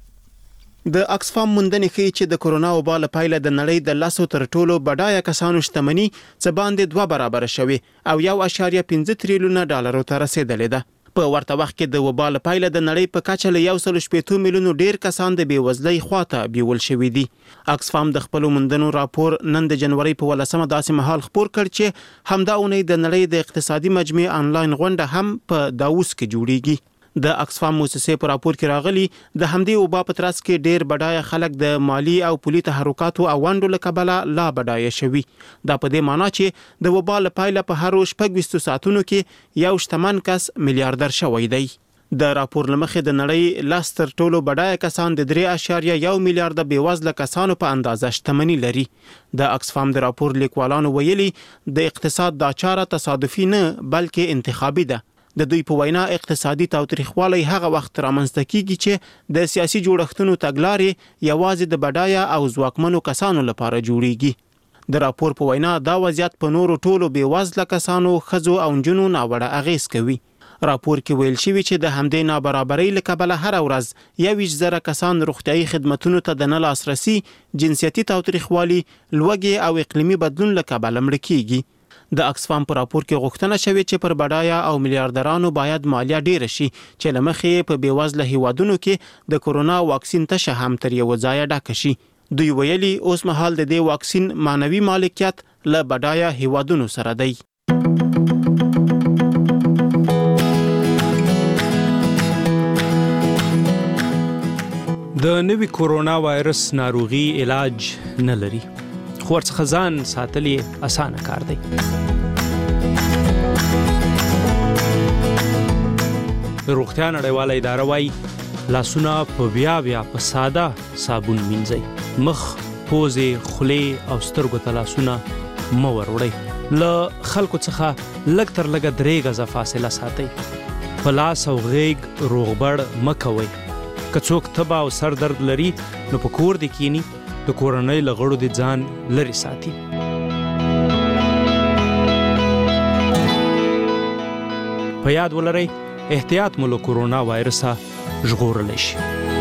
د اکسفام موندنې ښیي چې د کرونا وبا له پایله د نړۍ د لسو تر ټولو بډایه کسانو شتمني څه باندې دوه برابره شوې او یو اعشاریه پنځه تریلیونه ډالرو ته رسیدلې ده. په ورته وخت کې د وبا له پایله د نړۍ په کچه له یو سل شپږ میلیونو ډیر کسان د بېوزلۍ خواته بیول شوي دي. اکسفام د خپل موندنو راپور نن د جنوري په ولسمه داسې مهال خپور کړ چې همدا اونۍ د نړۍ د اقتصادي مجمع آنلاین غونډه هم په داووس کې جوړیږي. د اکسفام موسسې په راپور کې راغلي د همدې وبا په ترڅ کې ډیر بډایه خلک د مالی او پولي تحرکاتو او ونډو له کبله لا بډایه شوي. دا په دې معنی چې د وبا له پایله په هر شپږ ویشت ساعتونو کې یو شتمن کس میلیارډر شوی دی. د راپور لمخې د نړۍ لاس تر ټولو بډایه کسان د درې اعشاریه یو میلیارډ بېوزله کسانو په اندازه شتمني لري. د اکسفام د راپور لیکوالانو ویلي د اقتصاد دا چاره تصادفي نه بلکې انتخابي ده. د دوی په وینا اقتصادي تاوتریخوالی هغه وخت رامنځته کیږي چې د سیاسي جوړښتونو تګلارې یوازې د بډایه او ځواکمنو کسانو لپاره جوړیږي. د راپور په وینا دا وضعیت په نورو ټولو بېوزله کسانو، ښځو او نجونو ناوړه اغیز کوي. راپور کې ویل شوی چې د همدې نابرابرۍ له کبله هر ورځ یویشت زره کسان روغتیايي خدمتونو ته د نه لاسرسي، جنسیتي تاوتریخوالي، لوږې او اقلیمي بدلون له کبله مړه کیږي. د اکسفام په راپور کې غوښتنه شوې چې پر بډایه او میلیارډرانو باید مالیه ډیره شي چې له مخې په بېوزله هیوادونو کې د کرونا واکسین تشه هم تر یو ځایه ډکه شي. دوی ویلي اوس مهال د دې واکسین معنوي مالکیت له بډایه هیوادونو سره دی. د نوي کرونا وایرس ناروغي علاج نه لري، خو ورڅخه ځان ساتل یې اسانه کار دی. روغتیا نړیواله اداره وایي لاسونه په بیا بیا په ساده صابون مینځئ. مخ، پوزې، خولې او سترګو ته لاسونه مو وروړئ له خلکو څخه لږ تر لږه درې غزه فاصله ساتئ په لاس او غیږ روغبړ مه کوئ که څوک تبه او سر درد لري نو په کور دې کینی د کورنۍ له غړو دې ځان لرې ساتي. په یاد ولرئ احتیاط مو له کورونا وایرسه ژغورلی شي.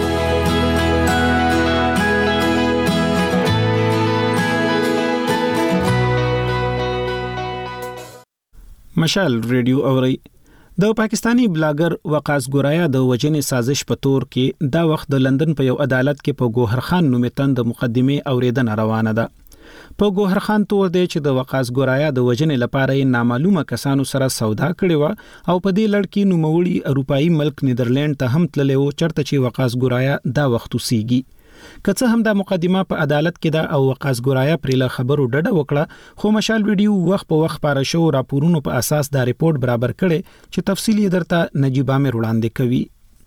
مشال ریډیو اوري. د پاکستانی بلاګر وقاص ګورایا د وجنې سازش په تور کې دا وخت د لندن په یو عدالت کې په ګوهر خان نومې تند مقدمه اوریدنه روانه ده. په ګوهر خان تور دی چې د وقاص ګورایا د وجنې لپاره یې نامعلومه کسانو سره سودا کړې و او په دې لړ کې نوموړي اروپאי ملک نیدرلند ته هم تللی و چرته چې وقاص ګورایا دا وخت وسیږي. که څه هم دا مقدمه په عدالت کې ده او وقاص ګورایا پرې له خبرو ډډه وکړه خو مشال ویډیو وخت په وخت پاره شو راپورونو په اساس دا ریپورت برابر کړي چې تفصیلی درته نجیب عامر وړاندې کوي.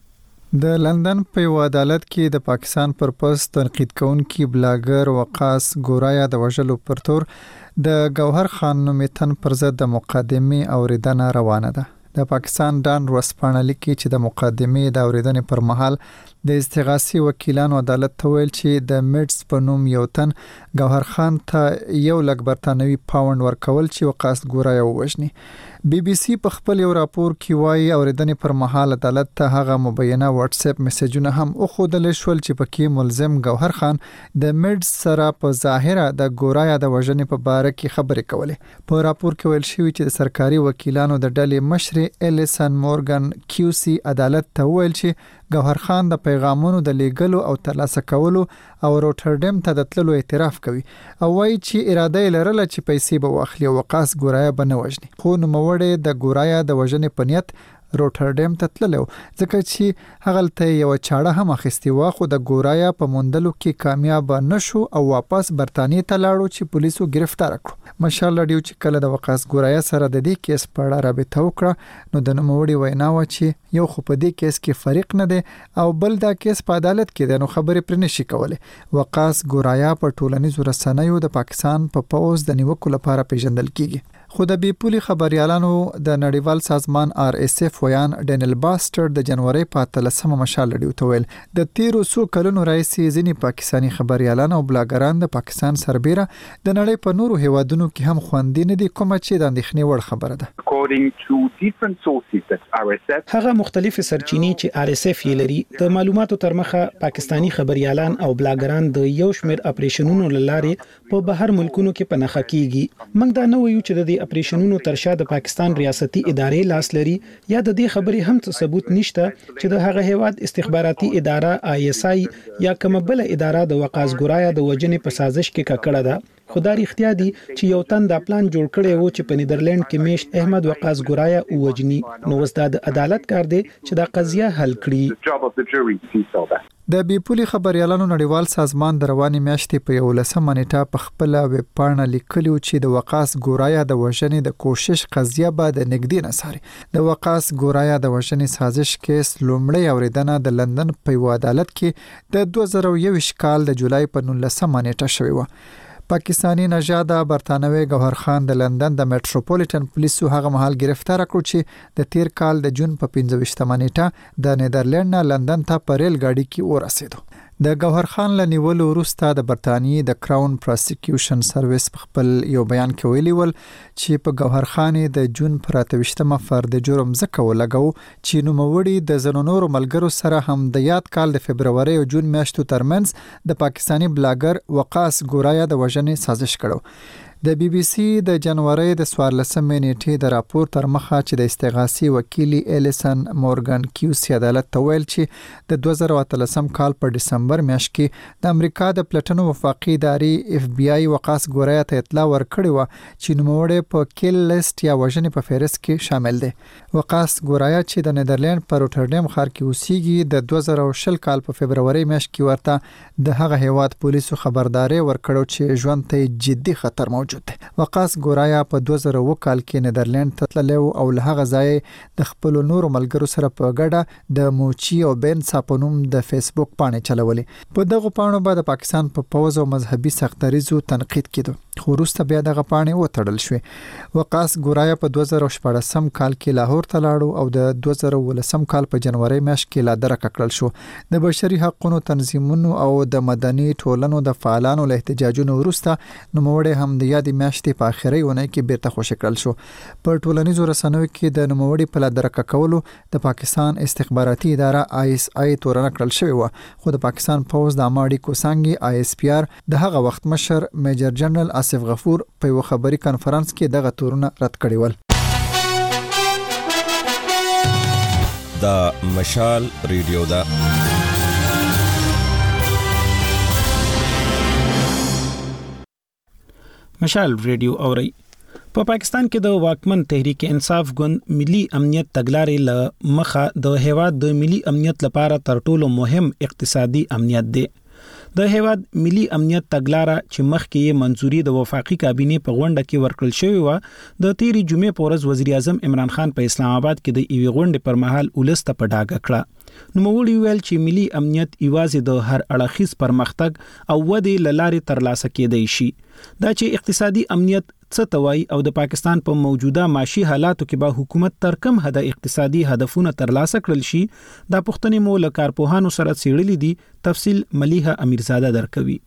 د لندن په یو عدالت کې د پاکستان پر پس تنقید کوونکی بلاګر وقاص ګورایا د وژلو پر تور د گوهر خان نومې تن پر ضد د مقدمه اوریدنه روانه ده. د پاکستان ډان ورسپانه لیکي چې د مقدمه د اوریدنې پر مهال د استغاثي وکیلانو عدالت ته ویل چې د میډز په نوم یو تن گوهر خان ته یو لک برتانوي پاوند ورکول چې وقاص ګورایا ووژني. بي بي سي په خپل یو راپور کې وایي اوریدنې پر مهال عدالت ته هغه مبینه واتس اپ میسجونه هم اوخودل شول چې پکې ملزم گوهر خان د میډز سره په ظاهره د ګورایا د وژنې په باره کې خبرې کولې. په راپور کې ویل شوی چې د سرکاري وکیلانو د ډلې مشر الیسن مورګان کیوسی عدالت ته ویل چې گوهر خان د پیغامونو د لیګلو او ترلاسه کولو او روټردم ته د تللو اعتراف کوي او وایي چې اراده یې لرله چې پیسې به واخلي او وقاص ګورایا به نه وژني. خو نوموړی د ګورایا د وژنې په نیت روټردم ته تللو ځکه چې هغه یو چاړه هم اخیستی و خو د ګورایا په موندلو کې کامیاب نشو او واپس برتانیې ته لاړو چې پولیسو گرفتار کړو. مشال لډیو چې کله د وقاص ګورایا سره د دې کیس په اړه رابطه وکړه نو د نوموړي وینا و چې یو خو په دې کیس کې فرق نه دی او بل دا کیس په عدالت کې دی نو خبرې پر نشي کولای. وقاص ګورایا په ټولنیزو رسنیو د پاکستان په پوز د نیوکو لپاره پیژندل کیږي. خو د بي پولي خبريالانو د نړیوال سازمان آر اس اف ویان ډینل باستر د جنوري په اتلسمه مشال لډیو ته ویل د تیرو سو کلونو راځي ځینی پاکستانی خبريالان او بلاګران د پاکستان سربېره د نړۍ په نورو هیوادونو کې هم خوندې نه دي کومه چې د اندېښنې وړ خبره ده. هغه مختلف سرچینې چې آر اس اف یې لري د معلوماتو تر مخه پاکستانی خبريالان او بلاګران د یو شمېر اپریشنونو لاره په بهر ملکونو کې پنهخه کیږي. موږ دا نه وایو چې د اپریشنونو ترشا د پاکستان ریاستي ادارې لاس لري یا د دې خبرې هم څه ثبوت نشته چې د هغه هیواد استخباراتي اداره آی اس آی یا کومه بل اداره د وقاص ګورایا د وجنې په سازش کې ککړه ده. خدای اختیار دي چې یو تن دا پلان جوړ کړي وو چې په نیدرلند کې میشت احمد وقاص ګورایا وجني نو وستاد عدالت کار دی چې دا قضیه حل کړي. د بي پولي خبريالانو نړیوال سازمان د رواني میاشتې په یو لسمه نیټه په خپل ویب پاڼه لیکلو چې د وقاص ګورایا د وژنې د کوشش قضیه به د نګدي نصاري د وقاص ګورایا د وژنې سازش کیس لومړی اوریدنه د لندن په یو عدالت کې د دوه زره یو کال د جولای په نولسمه نیټه شوی و. پاکستانی نژاد برتانوي گوهر خان د لندن د میټروپولیټن پولیسو هغه مهال گرفتار کړو چې د تیر کال د جون په پنځه نیټه د نیدرلند نه لندن ته په ریل گاډي کې ورسېدو. د گوهر خان له نیولو وروسته د برتانیې د کراون پروسیکیوشن سرویس په خپل یو بیان کې ویلي ول چې په گوهر خان د جون پر اتهشتمه فرد جرم زکه ولګو چې نوموړي د زنونور ملګرو سره هم د یاد کال د فبرवरी او جون میاشتو ترمنځ د پاکستانی بلاګر وقاص ګورایا د وژنې سازش کړو. د بي بي سي د جنوري د څوارلسمې نیټې د راپور تر مخه چې د استغاثي وکیل الیسن مورګان کیوسی عدالت ته ویل چې د دوه زره اتلسم کال په دسمبر میاشت کې د امریکا د پلټنو وفاقي ادارې اف بي آی وقاص ګورایا ته اطلاع ورکړې و چې نوموړی په کیل لیست یا وژنې په فهرست کې شامل دی. وقاص ګورایا چې د نیدرلند په روټردم ښار کې اوسېږي د دوه زره کال په فبرवरी میاشت کې ورته د هغه هیواد پولیسو خبرداري ورکړو چې ژوند ته جدي خطر موجود موجود دی. وقاص ګورایا په دوه زره اووه کال کې نیدرلند ته تللی او له هغه ځایه د خپل نورو ملګرو سره په ګډه د موچی او بین ساپونوم د فیسبوک پاڼې چلولې. په دغه پاڼو به د پاکستان په پوز او مذهبي سختریزو تنقید کېدو، خو وروسته بیا دغه پاڼې وتړل شوې. وقاص ګورایا په دوه زره شپږم کال کې لاهور ته لاړو او د دوه زره ولسم کال په جنوري میاشت کې لا درک کړل شو. د بشري حقوقو تنظیمونو او د مدني ټولنو د فعالانو له احتجاجونو وروسته نوموړی هم د یادې میاشتې په اخري ونې کې بیرته خوشی کړل شو. په ټولنیزو رسنیو کې د نوموړي په لا درک کولو د پاکستان استخباراتي اداره آی اس آی تورنه کړل شوی و، خو د پاکستان پوز د اماډي کوسانګي آی اس پی آر د هغه وخت مشر میجر جنرال آصف غفور په یو خبري کانفرنس کې دغه تورونه رد کړي ول. دا مشال ریډیو دا مشال ریډیو اوري. په پا پاکستان کې د واکمن تحریک انصاف ګوند ملي امنیت تګلارې له مخه د هیواد د ملي امنیت لپاره تر ټولو مهم اقتصادي امنیت دی. د هیواد ملي امنیت تګلاره چې مخکې یې منځوري د وفاقي کابینې په غونډه کې ورکړل شوې و، د تیری جمعې په ورځ وزیر اعظم عمران خان په اسلام آباد کې د ایوي غونډې پر مهال ولسته په ډاګه کړه. نوموړي ویل چې ملي امنیت یوازې د هر اړخیز پرمختګ او ودې لارې ترلاسه کېدای شي. دا چې اقتصادي امنیت څه توای او د پاکستان په موجوده معاشي حالاتو کې به حکومت تر کم حد اقتصادي هدفونه ترلاسه کړل شي، دا پوښتنې مو له کارپوهانو سره څېړلې دي. تفصیل ملیحه امیرزاده درکوي.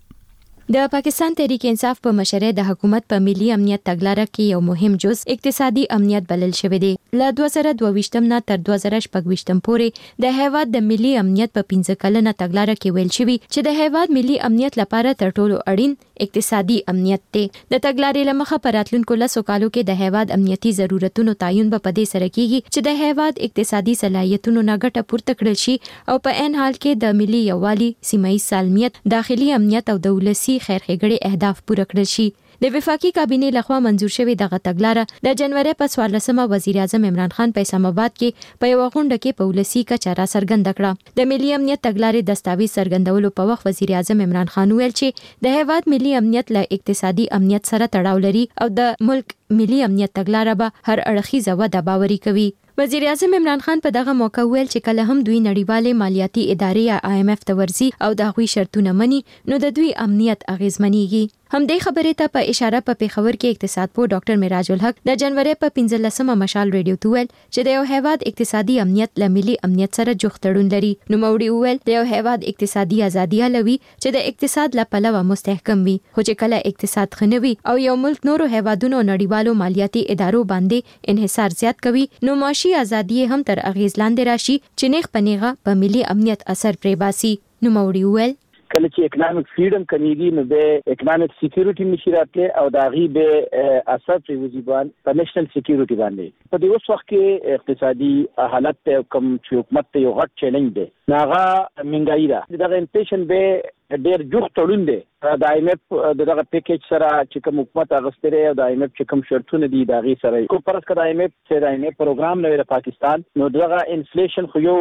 د پاکستان تحریک انصاف په مشرۍ د حکومت په ملي امنیت تګلاره کې یو مهم جز اقتصادي امنیت بلل شوی دی. له دوه زره دوه ویشتم نه تر دوه زره شپږ پورې د هیواد د ملي امنیت په پنځه کلنه تګلاره کې ویل شوی چې د هیواد ملي امنیت لپاره تر ټولو اړین اقتصادي امنیت دی. د تګلارې لمخه په راتلونکو لسو کالو کې د هیواد امنیتي ضرورتونو تعین به په دې سره کیږي چې د هیواد اقتصادي صلاحیتونو نه ګټه پورته کړل شي او په عین حال کې د ملي یووالي، سیمایي سالمیت، داخلي امنیت او دولسي خیر ښېګړې اهداف پوره کړل شي. د وفاقي کابینې لخوا منزور شوی دغه تګلاره د جنوري په څوارلسمه وزیر اعظم عمران خان په اسلام آباد کې په یو غونډه کې په ولسی کچه را څرګنده کړه. د ملي امنیت تګلارې دستاویز څرګندولو په وخت وزیر اعظم عمران خان ویل چې د هیواد ملي امنیت له اقتصادي امنیت سره تړاو لري او د ملک ملي امنیت تګلاره به هر اړخیزه وده باوري کوي. وزیر اعظم عمران خان په دغه موقع ویل چې کله هم دوی نړیوالې مالیاتي ادارې یا آی ایم ایف ته ورځي او د هغوی شرطونه مني نو د دوی امنیت اغیزمنېږي. همدې خبرې ته په اشاره په پیښور کې اقتصاد پوه ډاکټر میراج الحق د جنوري په پنځلسمه مشال ریډیو ته ویل چې د یو هیواد اقتصادي امنیت له ملي امنیت سره جوخت تړون لري. نوموړي وویل د یو هیواد اقتصادي ازادي لوي چې د اقتصاد له پلوه مستحکم وي، خو چې کله اقتصاد خنوي او یو ملک نورو هیوادونو نړیوالو مالیاتي ادارو باندې انحصار زیات کوي نو معاشي ازادي هم تر اغیز لاندې راشي چې نیغ په نیغه په ملي امنیت اثر پرې باسي. نوموړي وویل کله چې اکونومیک فریډم کمیږي نو به اکونومیک سکیورټي نشي راتله او دا غي به اثر پرې وځي باندې په نېشنل سکیورټي باندې. په دې اوس وخت کې اقتصادي حالت کم چې حکومت ته یو غټ چیلنج دی، ناغه منګای ده. دا انفلیشن به ډېر جوخت تړون دی. د آی ایم ایف دغه پیکیج سره چې کوم حکومت اغستره او د آی ایم ایف چې کوم شرطونه دي دا غي سره کو پرس کړه آی ایم ایف چې د آی ایم ایف پروګرام نوې د پاکستان نو دغه انفلیشن خو یو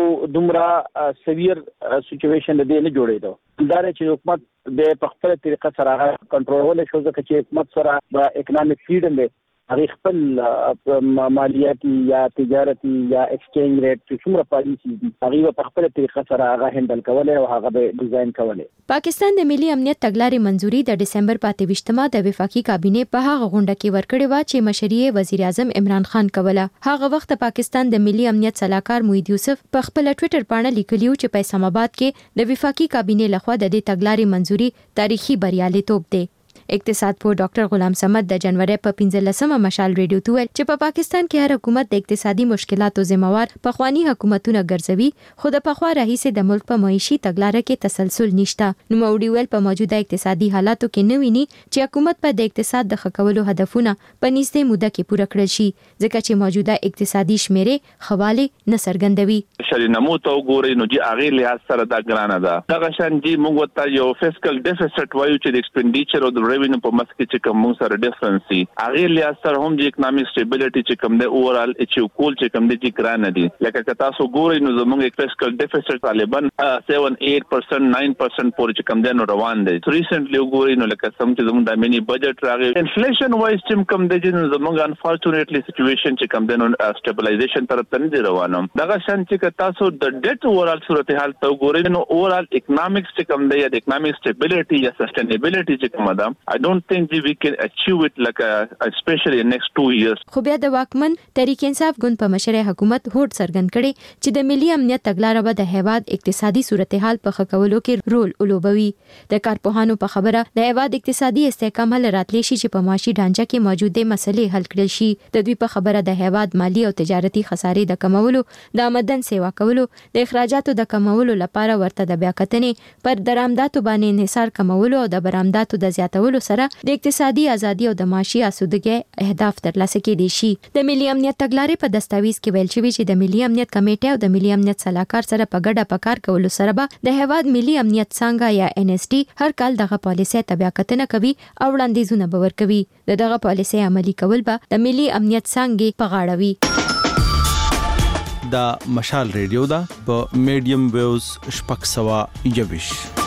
دومره سویر سچويشن دی نه جوړېدو. دا چې حکومت به په خپل طریقه سره کنټرول شو ځکه چې حکومت سره د اکونومیک فریډم دی، هغه خپل مالیاتي یا تجارتي یا ایکسچینج ریټ چې څومره پالیسي دي هغه په خپل طریقه سره هغه هندل کولای او هغه به ډیزاین کولای. پاکستان د ملي امنیت تګلارې منځوري د دسمبر په اته ویشتمه د وفاقي کابینې په هغه غونډه کې ورکړې و چې مشري وزیر اعظم عمران خان کوله. هغه وخت پاکستان د ملي امنیت صلاحکار موحد یوسف په خپل ټوئیټر باندې لیکلی چې په اسلام آباد کې د وفاقي کابینې لخوا د دې تګلارې منځوري تاریخي بریالیتوب دی. اقتصاد پوه ډاکټر غلام صمد د جنوري په پنځلسمه مشال ریډیو ته ویل چې په پاکستان کې هر حکومت د اقتصادي مشکلاتو ذمہوار پخوانی حکومتونه ګرځوي، خو د پخوا راهیسې د ملک په معیشي تګلارې کې تسلسل نشته. نو موړي ویل په موجوده اقتصادي حالاتو کې نه ویني چې حکومت په د اقتصاد د ښه کولو هدفونه په نږدې موده کې پوره کړل شي، ځکه چې موجوده اقتصادي شمیرې خواله نه څرګندوي. شری نمو ته وګورئ نو چې هغه له سره دا ګرانه ده. دا شان دي موږ ته یو فیسکل ډیفیسټ وایو چې د ایکسپنډیچر او د وینو په مسکه چې کوم سره ډیفرنس سي هغه له اثر هم د اکونومیک سټیبিলিټي چې کوم د اورال اچیو کول چې کوم د چې ګران دي لکه که تاسو ګورئ نو زموږ فیسکل ډیفیسټ طالبان seven eight percent nine percent پورې چې کوم د نو روان دي ریسنټلی ګورئ نو لکه سم چې زموږ د مینی بجټ راغی انفلیشن وایز چې کوم د جن زموږ انفورچونټلی سچويشن چې کوم د نو سټیبلایزیشن طرف ته نه روانم دغه شان چې تاسو د ډیټ اورال صورتحال ته ګورئ نو اورال اکونومیکس چې کوم دی د اکونومیک سټیبিলিټي یا سسټینیبিলিټي چې کوم ده I don't think we can achieve it like a, especially in next two years. خو بیا د واکمن تحریک انصاف ګوند په مشر حکومت هوډ څرګند کړي چې د ملي امنیت تګلارې به د هیواد اقتصادي صورتحال په ښه کولو کې رول ولوبوي. د کارپوهانو په خبره د هیواد اقتصادي استحکام هل راتلی شي چې په معاشي ډانچه کې موجوده مسلې حل کړل شي. د دوی په خبره د هیواد مالی او تجارتي خسارې د کمولو، د آمدن سیوا کولو، د اخراجاتو د کمولو لپاره ورته د بیاکتنې پر درآمداتو باندې انحصار کمولو او د برآمداتو د زیاتولو سره د اقتصادي ازادي او د معاشي آسودګۍ اهداف ترلاسه کېدای شي. د ملي امنیت تګلارې په دستاویز کې ویل شوی چې د ملي امنیت کمیټه او د ملي امنیت صلاحکار سره په ګډه په کار کولو سره به د هیواد ملي امنیت څنګه یا ان اس ټي هر کال دغه پالیسي تبع کتنه کوي او وړاندیزونه به ورکوي. د دغه پالیسي عملي کول به د ملي امنیت څنګه په غاړه وي. دا مشال ریډیو دا په میډیم ویوز شپږ سوه یوویش.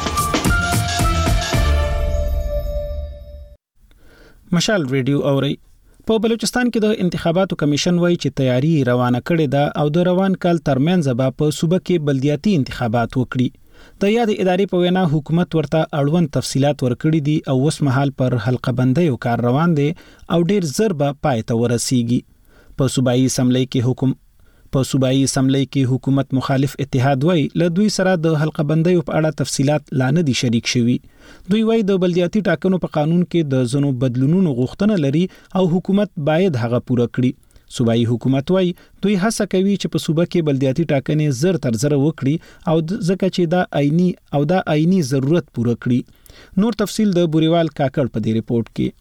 مشال ریډیو اوري. په بلوچستان کې د انتخاباتو کمیشن وایي چې تیاری روانه کړې ده او د روان کال ترمنځ به په صوبه کې بلدیاتي انتخابات وکړي. د یاد ادارې په وینا حکومت ورته اړوند تفصيلات ورکړي دي او اوس مهال پر حلقه بندیو کار روان دي او ډیر زر به پای ته ورسیږي. په صوبایي اسمبلی کې حکومت په صوبایي اسمبلی کې حکومت مخالف اتحاد وای له دوی سره د حلقه بندیو په اړه تفصيلات لا نه دي شریک شوي. دوی وای د بلدیاتي ټاکنو په قانون کې د زنو بدلونونو غوښتنه لري او حکومت باید هغه پوره کړي. صوبایي حکومت وای دوی هڅه کوي چې په صوبه کې بلدیاتي ټاکنې زر تر زر وکړي او ځکه چې دا آئینی او دا آئینی ضرورت پوره کړي. نور تفصیل د بوریوال کاکړ په دې ریپورت کې.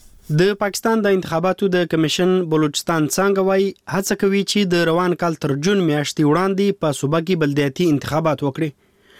د پاکستان د انتخاباتو د کمیشن بلوچستان څنګه وای هڅه کوي چې د روان کال تر جون میاشتې وړاندې په صوبه کې بلدیاتي انتخابات وکړي.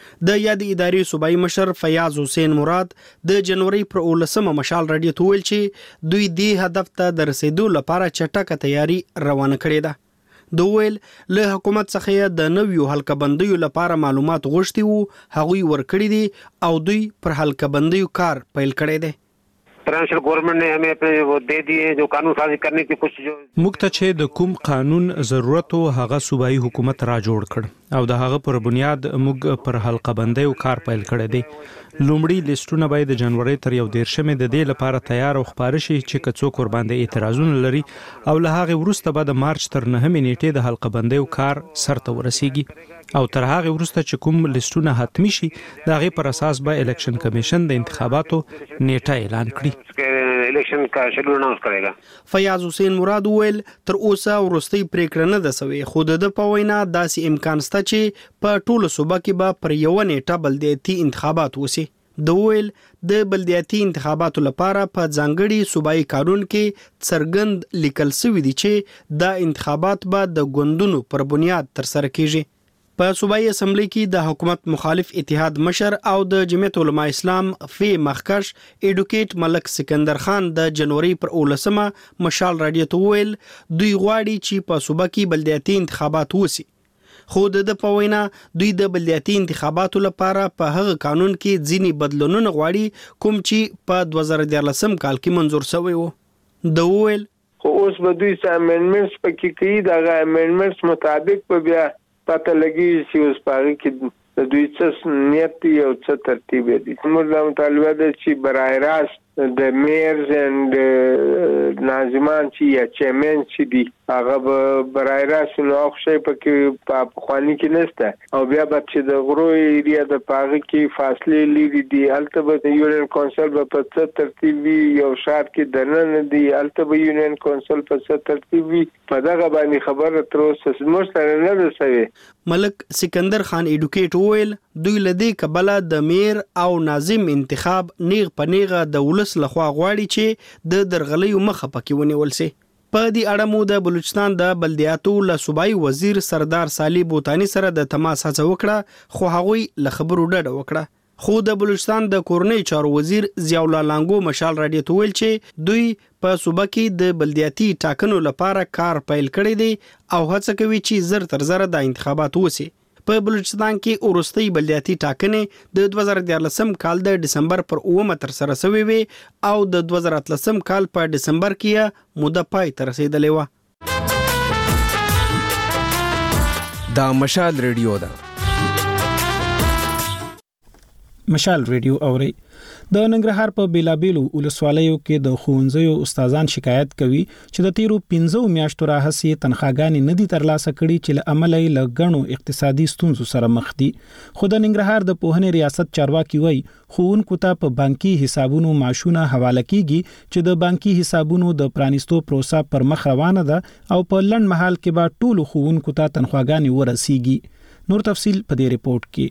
د یاد ادارې صوبایي مشر فیاض حسین مراد د جنوري پر اولسمه مشال رادیو ته ویل چې دوی دې هدف ته د رسیدو لپاره چټکه تیاری روانه کړې ده. د ویل له حکومت څخه د نویو حلقه بندیو لپاره معلومات غوښتي وو هغوی ورکړي دي او دوی پر حلقه بندیو کار پیل کړی دی. فرانسل گورنمنٹ نے ہمیں اپنے وہ دے دیے جو قانون سازی کرنے کی کچھ جو موږ ته چې د کوم قانون ضرورت او هغه صوبایي حکومت را جوړ کړ او د هغه پر بنیاد موږ پر حلقه بندیو کار پیل کړی دی. لومړی لیستونه باید د جنوري تر یو دیرشمه د دې لپاره تیار او خبر شي چې کڅو قر باندې اعتراضونه لري او له هغه وروسته به د مارچ تر نهمه نیټې د حلقه بندیو کار سرته ورسیږي او تر هغه وروسته چې کوم لیستونه حتمی شي د هغه پر اساس به الیکشن کمیشن د انتخاباتو نیټه اعلان کړي. الیکشن کا شیډول اناونس کړي. فیاض حسین مراد ویل تر اوسه ورستي پریکړه نه ده سوي خو د پوینا داسې امکان شته چې په ټوله صوبه کې به پر یو نیټه بلدیاتي انتخابات وسی. د ویل د بلدیاتي انتخاباتو لپاره په ځانګړي صوبایي قانون کې څرګند لیکل شوی دی چې دا انتخابات به د ګوندونو پر بنیاد تر سره کیږي. په صوبایي اسمبلی کې د حکومت مخالف اتحاد مشر او د جمعیت علماء اسلام فی مخکش ایډوکیټ ملک سکندر خان د جنوري پر اولسمه مشال رادیو ته ویل دوی غواړي چې په صوبه کې بلدیاتي انتخابات وسی. خو د پوینا دوی د بلدیاتي انتخاباتو لپاره په هغه قانون کې ځینی بدلونونه غواړي کوم چې په دوه زره دیارلسم کال کې منزور شوی وو. د ویل خو اوس به دوی سم امندمنټس پکې کوي دغه امندمنټس مطابق په بیا پته لګي چې اوس پاره کې د دوی څه نیت او څه ترتیب دي. موږ مطالبه ده چې برای راست د میرز اند ناظمان چې یا چیرمن چې دي هغه به برای راست نو خو پکې په خواني کې نشته او بیا به چې د غرو ایریا د پاره کې فاصله لري دي البته به یونین کونسل په څه ترتیب وي یو شات کې دنه دي البته به یونین کونسل په څه ترتیب وي په دغه باندې خبره تر اوسه مشتره نه ده سوي. ملک سکندر خان ایډوکیټ ویل دوی لدی کبله د میر او ناظم انتخاب نیغ پنیغه د ولس لخوا غواړي چې د درغلیو مخه پکې ونیول سي. په دې اړه مو د بلوچستان د بلدیاتو له صوبایي وزیر سردار سالی بوتانی سره د تماس هڅه وکړه خو هغوی له خبرو ډډه وکړه. خو د بلوچستان د کورنۍ چارو وزیر ضیاء الله لانګو مشال رادیو ته ویل چې دوی په صوبه کې د بلدیاتي ټاکنو لپاره کار پیل کړی دی او هڅه کوي چې زر تر زر د انتخابات وسی. په بلوچستان کې ورستۍ بلدیاتي ټاکنې د دوه زره دیارلسم کال د ډسمبر پر اوومه تر سره شوې وي او د دوه زره اتلسم کال په ډسمبر کې موده پای ته رسیدلې و. دا مشال ریډیو ده. مشال ریډیو اوري. د ننګرهار په بیلابیلو ولسوالیو کې د ښوونځیو استادان شکایت کوي چې د تیرو پنځو میاشتو راهیسې تنخواګانې نه دي ترلاسه کړي چې له امله یې له ګڼو اقتصادي ستونزو سره مخ دي. خو د ننګرهار د پوهنې ریاست چارواکي وایي ښوونکو ته په بانکي حسابونو معاشونه حواله کیږي چې د بانکي حسابونو د پرانیستو پروسه پر مخ روانه ده او په لنډ مهال کې به ټولو ښوونکو ته تنخواګانې ورسیږي. نور تفصیل په دې ریپورت کې.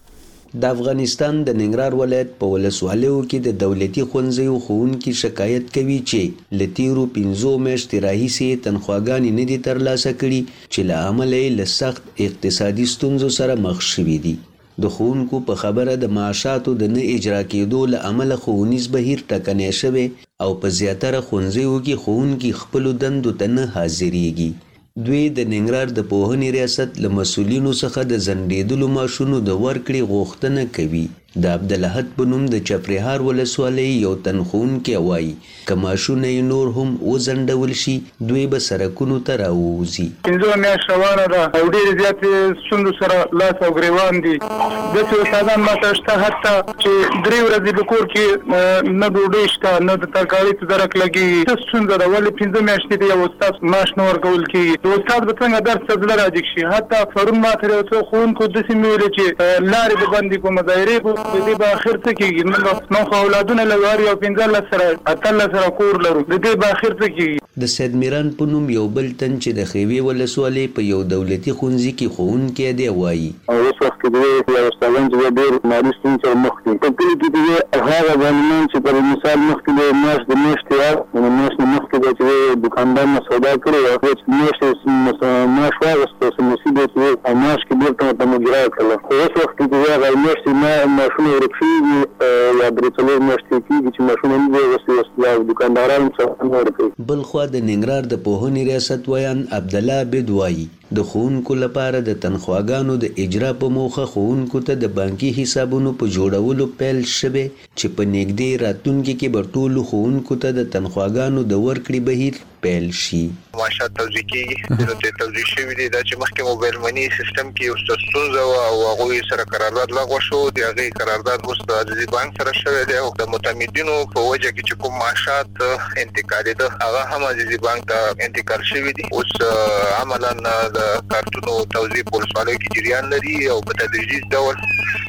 د افغانستان د ننګرهار ولایت په ولسوالیو کې د دولتي ښوونځیو ښوونکي شکایت کوي چې له تیرو پنځو میاشتې راهیسې تنخواګانې نه دي ترلاسه کړي چې له امله یې له سخت اقتصادي ستونزو سره مخ شوي دي. د ښوونکو په خبره د معاشاتو د نه اجرا کېدو له امله ښوونیز بهیر ټکنی شوی او په زیاتره ښوونځیو کې ښوونکي خپلو دندو ته نه حاضریږي. دوی د ننګرهار د پوهنې ریاست له مسؤلینو څخه د ځنډېدلو معاشونو د ورکړې غوښتنه کوي. د عبدالحد په نوم د چپرهار ولسوالۍ یو تنخوونکی وایي که معاشونه یې نور هم وځنډول شي دوی به سرکونو ته راووځي. پنځه میاشتې روانه ده او ډېرې زیاتې ستونزو سره لاس او ګریوان دي. داسې استادان ماته شته حتی چې درې ورځې په کور کې نه ډوډۍ شته نه د ترکاري ته درک لګي. څه ستونزه ده ولې پنځه میاشتې د یو استاد معاش نه ورکول کېږي. د استاد به څنګه درس ته زړه راجګ شي. حتی پرون ماته یو څو ښوونکو داسې مې ویلې چې لارې به بندې کړو مظاهرې به د دې به اخر څه کېږي. نو خو اولادونه لرو هر یو پنځلس سره اتلس سره کور لرو د دې به اخر څه کېږي. د سید میران په نوم یو بل تن چې د خیوې ولسوالۍ په یو دولتي ښوونځي کې ښوونکی دی وایي او اوس وخت کې د یو استادان چې ډېر مالي ستونزې سره مخ دي. په کلي کې د هغه ځوانان چې پر مثال مخکې د میاشت د میاشتې یا د میاشت مخکې د چې دکاندار نه سودا کړی او چې میاشتې معاش واغسته څه نصیب یې چې معاش کې بېرته ورته مجرا کړله. خو اوس وخت کې د هغه میاشتې معاشونه ورک شوي یا درې څلور میاشتې کېږي چې معاشونه نه دي اخیستي یا دکانداران څه نه ورکوي. بلخوا د ننګرهار د پوهنې ریاست ویان عبدالله عبید وایي د ښوونکو لپاره د تنخواګانو د اجرا په موخه ښوونکو ته د بانکي حسابونو په جوړولو پیل شوی چې په نږدې راتلونکي کې به ټولو ښوونکو ته د تنخواګانو د ورکړې بهیر پیل شي. معاشات توزیع کېږي نو ته توزیع شوي دي دا چې مخکې موبایل منی سیستم کې اوس ستونزه وه او هغوی سره قرارداد لغوه شو. د هغې قرارداد اوس د عزیزي بانک سره شوی دی او د متمدینو په وجه کې چې کوم معاشات انتقالېده هغه هم عزیزي بانک ته انتقال شوي دي. اوس عملا د کارتونو توزیع په ولسوالیو کې جریان لري او په تدریجي ډول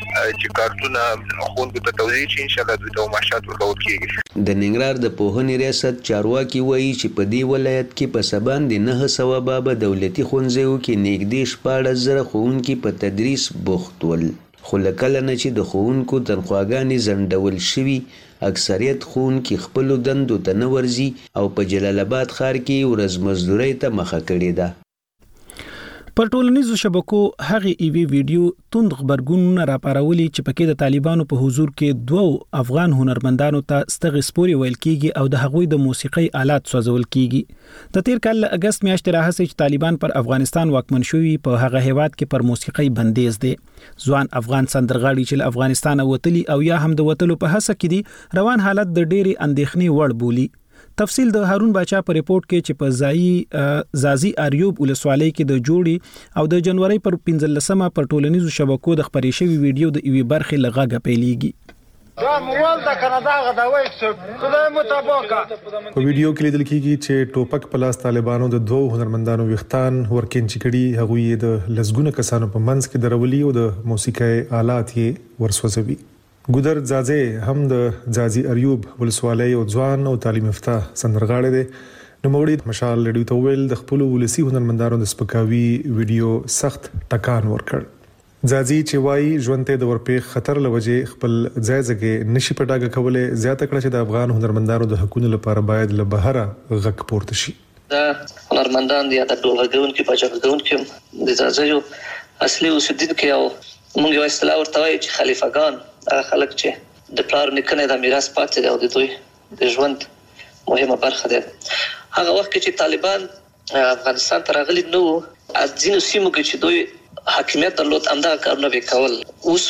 چې کارتونه ښوونکو ته توزیع شي انشاءالله دوی ته معاشات ورکول کېږي. د ننګرهار د پوهنې ریاست چارواکي وایي چې په دې ولایت کې په څه باندې نهه سوه بابه دولتي ښوونځیو کې نږدې شپاړس زره ښوونکي په تدریس بوخت ول. خو له کله نه چې د ښوونکو تنخواګانې ځنډول شوي اکثریت ښوونکي خپلو دندو ته نه ورځي او په جلال آباد ښار کې ورځ مزدورۍ ته مخه کړې ده. پر ټولنیزو شبکو هغه ایوي ویډیو توند خبرګونونه راپارولي چې پکې د طالبانو په حضور کې دوه افغان هنرمندانو ته ستغ سپوري ویل کیږي او د هغوی د موسیقي آلات سوځول کیږي. د تیر کال اگست میاشتې راهیسې چې طالبان پر افغانستان واکمن شوي په هغه هیواد کې پر موسیقي بندیز دي. ځوان افغان سندرغاړي چې له افغانستان وتلي او یا هم د وتلو په هڅه کې دي روان حالت د ډېری اندېښنې وړ بولي. تفصیل د هارون باچا په ریپورت کې چې په ځای زازي اریوب ولسوالۍ کې د جوړي او د جنوري پر پنځلسمه پر ټولنیزو شبکو د خبرې شوی ویډیو د ایوي برخې لغږه پیلېږي. دا موال د کانادا غداوي څه خدای متابقه په ویډیو کې لیدل کېږي چې ټوپک پلاس طالبانو د دوه هنرمندانو وختان ورکین چکړي هغوی د لزګونه کسانو په منځ کې درولي او د موسیقي آلات یې ورسوځوي. ګودر ځاځي هم د ځاځي اریوب ولسوالۍ او ځوان او تعلیم یافته سندرغاړی دی. نو مورید مشال لډیو ته ویل د خپل ولسی هنرمندانو د سپکاوي ویډیو سخت ټکان ورکړ. ځاځي چې وایي ژوند ته د ورپېښ خطر لوجې خپل ځای ځای نشي پټاګه کولای زیاته کړه چې د افغان هنرمندانو د حقوقو لپاره باید له بهره غږ پورته شي. دا هنرمندان دي د ټول غږونکو پاجغونکو د ځاځي اصلي اوسیدونکو او موږ یو اصطلاح ورته وایي چې خلیفګان خلک چې د پلار نکنه د میراث پاتې دی او د دوی د ژوند مهمه برخه ده. هغه وخت چې طالبان افغانستان ته راغلي نو ځینو سیمو کې چې دوی حاکمیت درلود همدغه کارونه به کول. اوس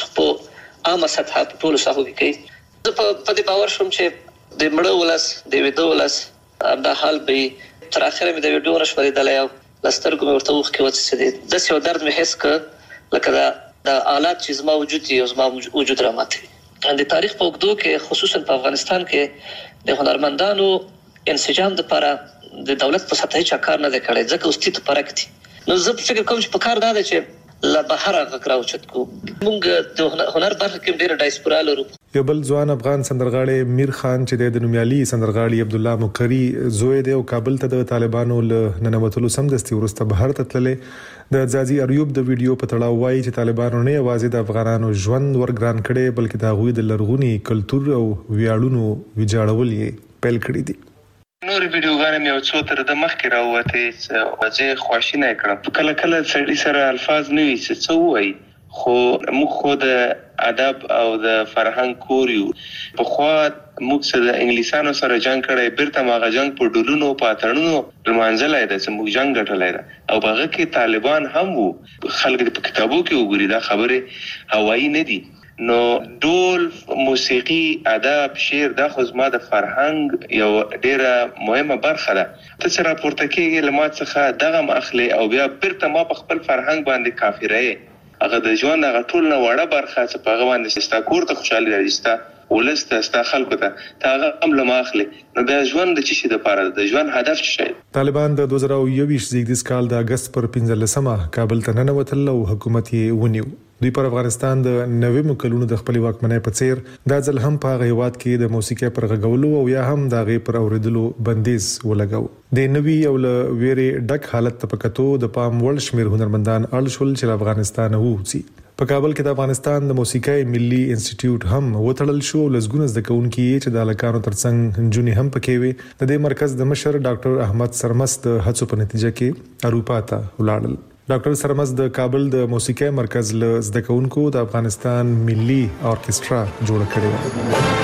په عامه سطحه په ټولو ساحو کې کوي. زه په دې باور شوم چې د مړو ولس د ویده ولس همدا حال به تر اخره مې د ویډیو نشوریدلی او له سترګو مې ورته اوښکې وڅڅېدې. داسې یو درد مې حس کړ لکه دا د آلات چې زما وجود دي او زما وجود راماتوي. د تاریخ په اوږدو کې خصوصا په افغانستان کې د هنرمندانو انسجام دپاره د دولت په سطحه هیچا کار نه دی کړی ځکه اوس تیت پرک دي. نو زه فکر کوم چې په کار دا دی چې له بهره غږ راوچت کړو. موږ د هنر برخه کې ډېره ډایسپورا لرو. یو بل ځوان افغان سندرغاړی میر خان چې د نومیالي سندرغاړي عبدالله مقری زوی دی او کابل ته د طالبانو له ننوتلو سمدستي وروسته بهر ته تللی. د ځاځي اریوب د ویډیو په تړاو وایي چې طالبانو نه یوازې د افغانانو ژوند ورګران کړي بلکې د هغوی د لرغوني کلتور او ویاړونو ویجاړول یې پیل کړي دي. نور ویډیوګانې مې یو څو تر د مخکې راووتې چې زه خواشینی کړم. کله کله سړي سره الفاظ نه وي چې څه ووایي خو موږ خو د ادب او د فرهنګ کور یو. پخوا موږ سره د انګلیسانو سره جنګ کړی بیرته ماغه جنګ په ډولونو په اتړونو لمانځلی دی چې موږ جنګ ګټلی دی او په هغه کې طالبان هم وو. خلک په کتابو کې وګوري دا خبرې هوایي نه دي. نو ډول موسیقي ادب شعر دا خو زما د فرهنګ یو ډیره مهمه برخه ده. ته چې راپورته کېږې له ما څخه دغه م اخلې او بیا بیرته ما په خپل فرهنګ باندې کافرهیې. هغه د ژوند هغه ټول نه وړه برخه چې په هغه باندې ستا کور ته خوشحالي راځي ستا ولس ته ستا خلکو ته ته هغه هم له ما اخلې. نو بیا ژوند د څه شي دپاره د ژوند هدف څه شی؟ طالبان د دوه زره یوویشت زیږدیز کال د اګست پر پنځلسمه کابل ته ننوتل او حکومت یې ونیو. دوی پر افغانستان د نوي کلونو د خپل واکمنۍ په څیر دا ځل هم په هغه هیواد کې د موسیقي پر غږولو او یا هم د هغې پر اوریدلو بندیز ولګاو. د نوي او له ویرې ډک حالت ته په کتو د پام وړ شمېر هنرمندان اړ شول چې له افغانستانه ووځي. په کابل کې د افغانستان د موسیقي ملي انسټیټیوټ هم وتړل شو. لزګونه زده کوونکي چې د هلکانو ترڅنګ نجونې هم پکې وي. د دې مرکز د مشر ډاکټر احمد سرمس د هڅو په نتیجه کې اروپا ته ولاړل. ډاکټر سرمس د کابل د موسیقي مرکز له زده کوونکو د افغانستان ملي اورکسترا جوړه کړې وه.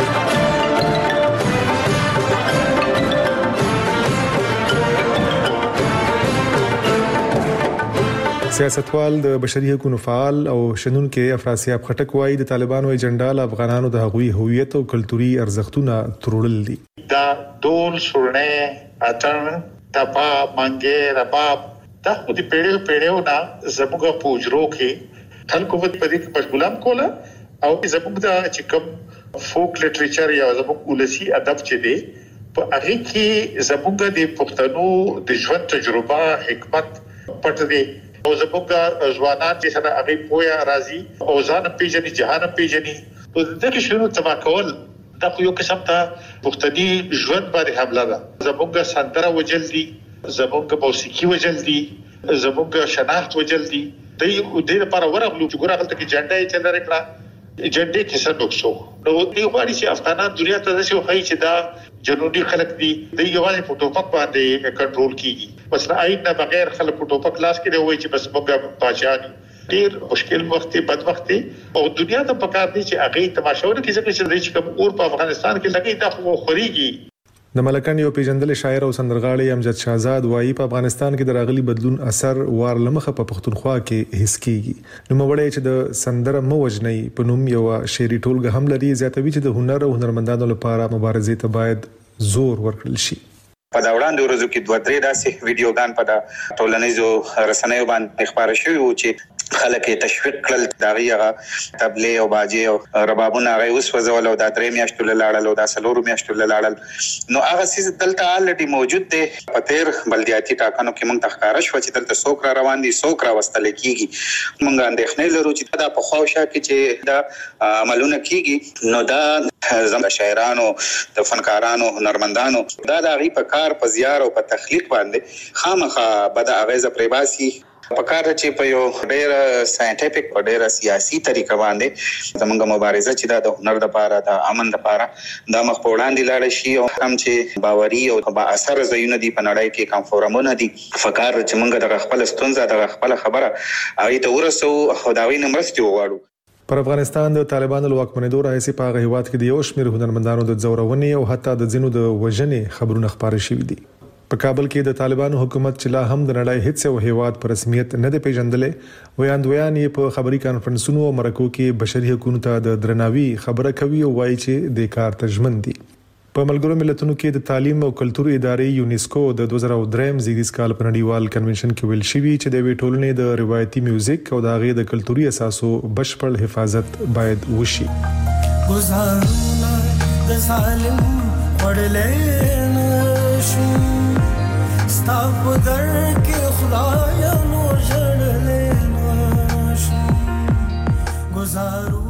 سیاستوال د بشري حقوقو فعال او شنونکو افراسیاب خټک وایي د طالبانو ایجنډا له افغانانو د هغوی هویت او کلتوري ارزښتونه تروړل دي. دا ډول سورنه اتن تپا منګه رباب دا خو دې پیړیو پیړیو نه زموږ په اجرو کې خلکو په دې کې مشغولم کوله او زموږ د چې کوم فوک لټریچر یا زموږ ولسی ادب چې دی په هغه کې زموږ د پښتنو د ژوند تجربه حکمت پټ دی او زموږ ځوانان چې سره هغه پویا راځي او ځان پیژني جهان پیژني په دې کې شنو تبا کول دا خو یو قسم ته پښتني ژوند باندې حمله ده. زموږ سندره وجل دي زموږ موسیقي وجل دي زموږ شناخت وجل دي. د دې لپاره ورغلو چې ګوره هلته کې جنډه یې چل راکړه جنډې کې څه نقصو نو دی غواړي چې افغانان دنیا ته داسې وښایي چې دا جنوني خلک دي د یوازې په ټوپک باندې کنټرول کیږي. مثلا آئین نه بغیر خلک په ټوپک لاس کې وایي چې بس موږ پاچان ډیر مشکل وخت بد وخت او دنیا ته پکار دي چې هغه تماشاونه کې ځکه چې کوم اور په افغانستان کې لګي دا خو خوريږي. د ملکان یو پیژندل شاعر او سندرغاړی امجد شهزاد وایي په افغانستان کې د راغلي بدلون اثر وار لمخه په پښتونخوا کې حس کیږي. نو موړی چې د سندره موجنی په نوم یو شعري ټولګه هم لري زیاتوي چې د هنر او هنرمندانو لپاره مبارزې ته باید زور ورکړل شي. په دا وړاندې ورځو کې دوه درې داسې ویډیوګان په د ټولنیزو رسنیو باندې خپاره شوي وو چې خلک یې تشویق کړل د هغې هغه تبلې او باجې او ربابونه هغه یې وسوځول او دا درې میاشتو له لاړل او دا څلورو میاشتو له لاړل. نو هغه څیز دلته الریډي موجود دی. په تېر بلدیاتي ټاکنو کې موږ ته ښکاره شوه چې دلته څوک را روان دي څوک راوستلی کېږي. موږ اندېښنې لرو چې دا په خوا او شا کې چې دا عملونه کېږي نو دا زموږ شاعرانو د فنکارانو هنرمندانو دا د هغوی په کار په زیار او په تخلیق باندې خامخا بده اغیزه پرې باسي. په کار چې په یو ډېره ساینټیفیک په ډېره سیاسي طریقه باندې زموږ مبارزه چې دا د هنر دپاره د امن دپاره دا مخ په وړاندې لاړه شي او هم چې باوري او با اثره ځایونه دي په نړۍ کې کوم فورمونه دي فکر چې موږ دغه خپله ستونزه دغه خپله خبره هغوی ته ورسوو او د هغوی نه مرستې وغواړو. پر افغانستان د طالبانو لواکمنېدو راهیسې په هغه هیواد کې د یو شمېر هنرمندانو د ځورونې او حتی د ځینو د وژنې خبرونه خپاره شوي دي. په کابل کې د طالبانو حکومت چې لا هم د نړۍ هیڅ یو هیواد په رسمیت نه دی پیژندلې، ویاندویان یې په خبري کانفرنسونو او مرکو کې بشري حقوقو ته د درناوي خبره کوي او وایي چې د کار ته ژمن دي. په ملګرو ملتونو کې د تعلیم او کلتور ادارې یونیسکو د دوه زره درې زیږدیز کال په نړیوال کنونشن کې ویل شوی چې د وی ټولنې د روایتي میوزیک او د هغې د کلتوري اساسو بشپړ حفاظت باید وشي. گزارونه د ظالم وړلې نشو ستا په در کې خدایا نو ژړلې نشو گزارونه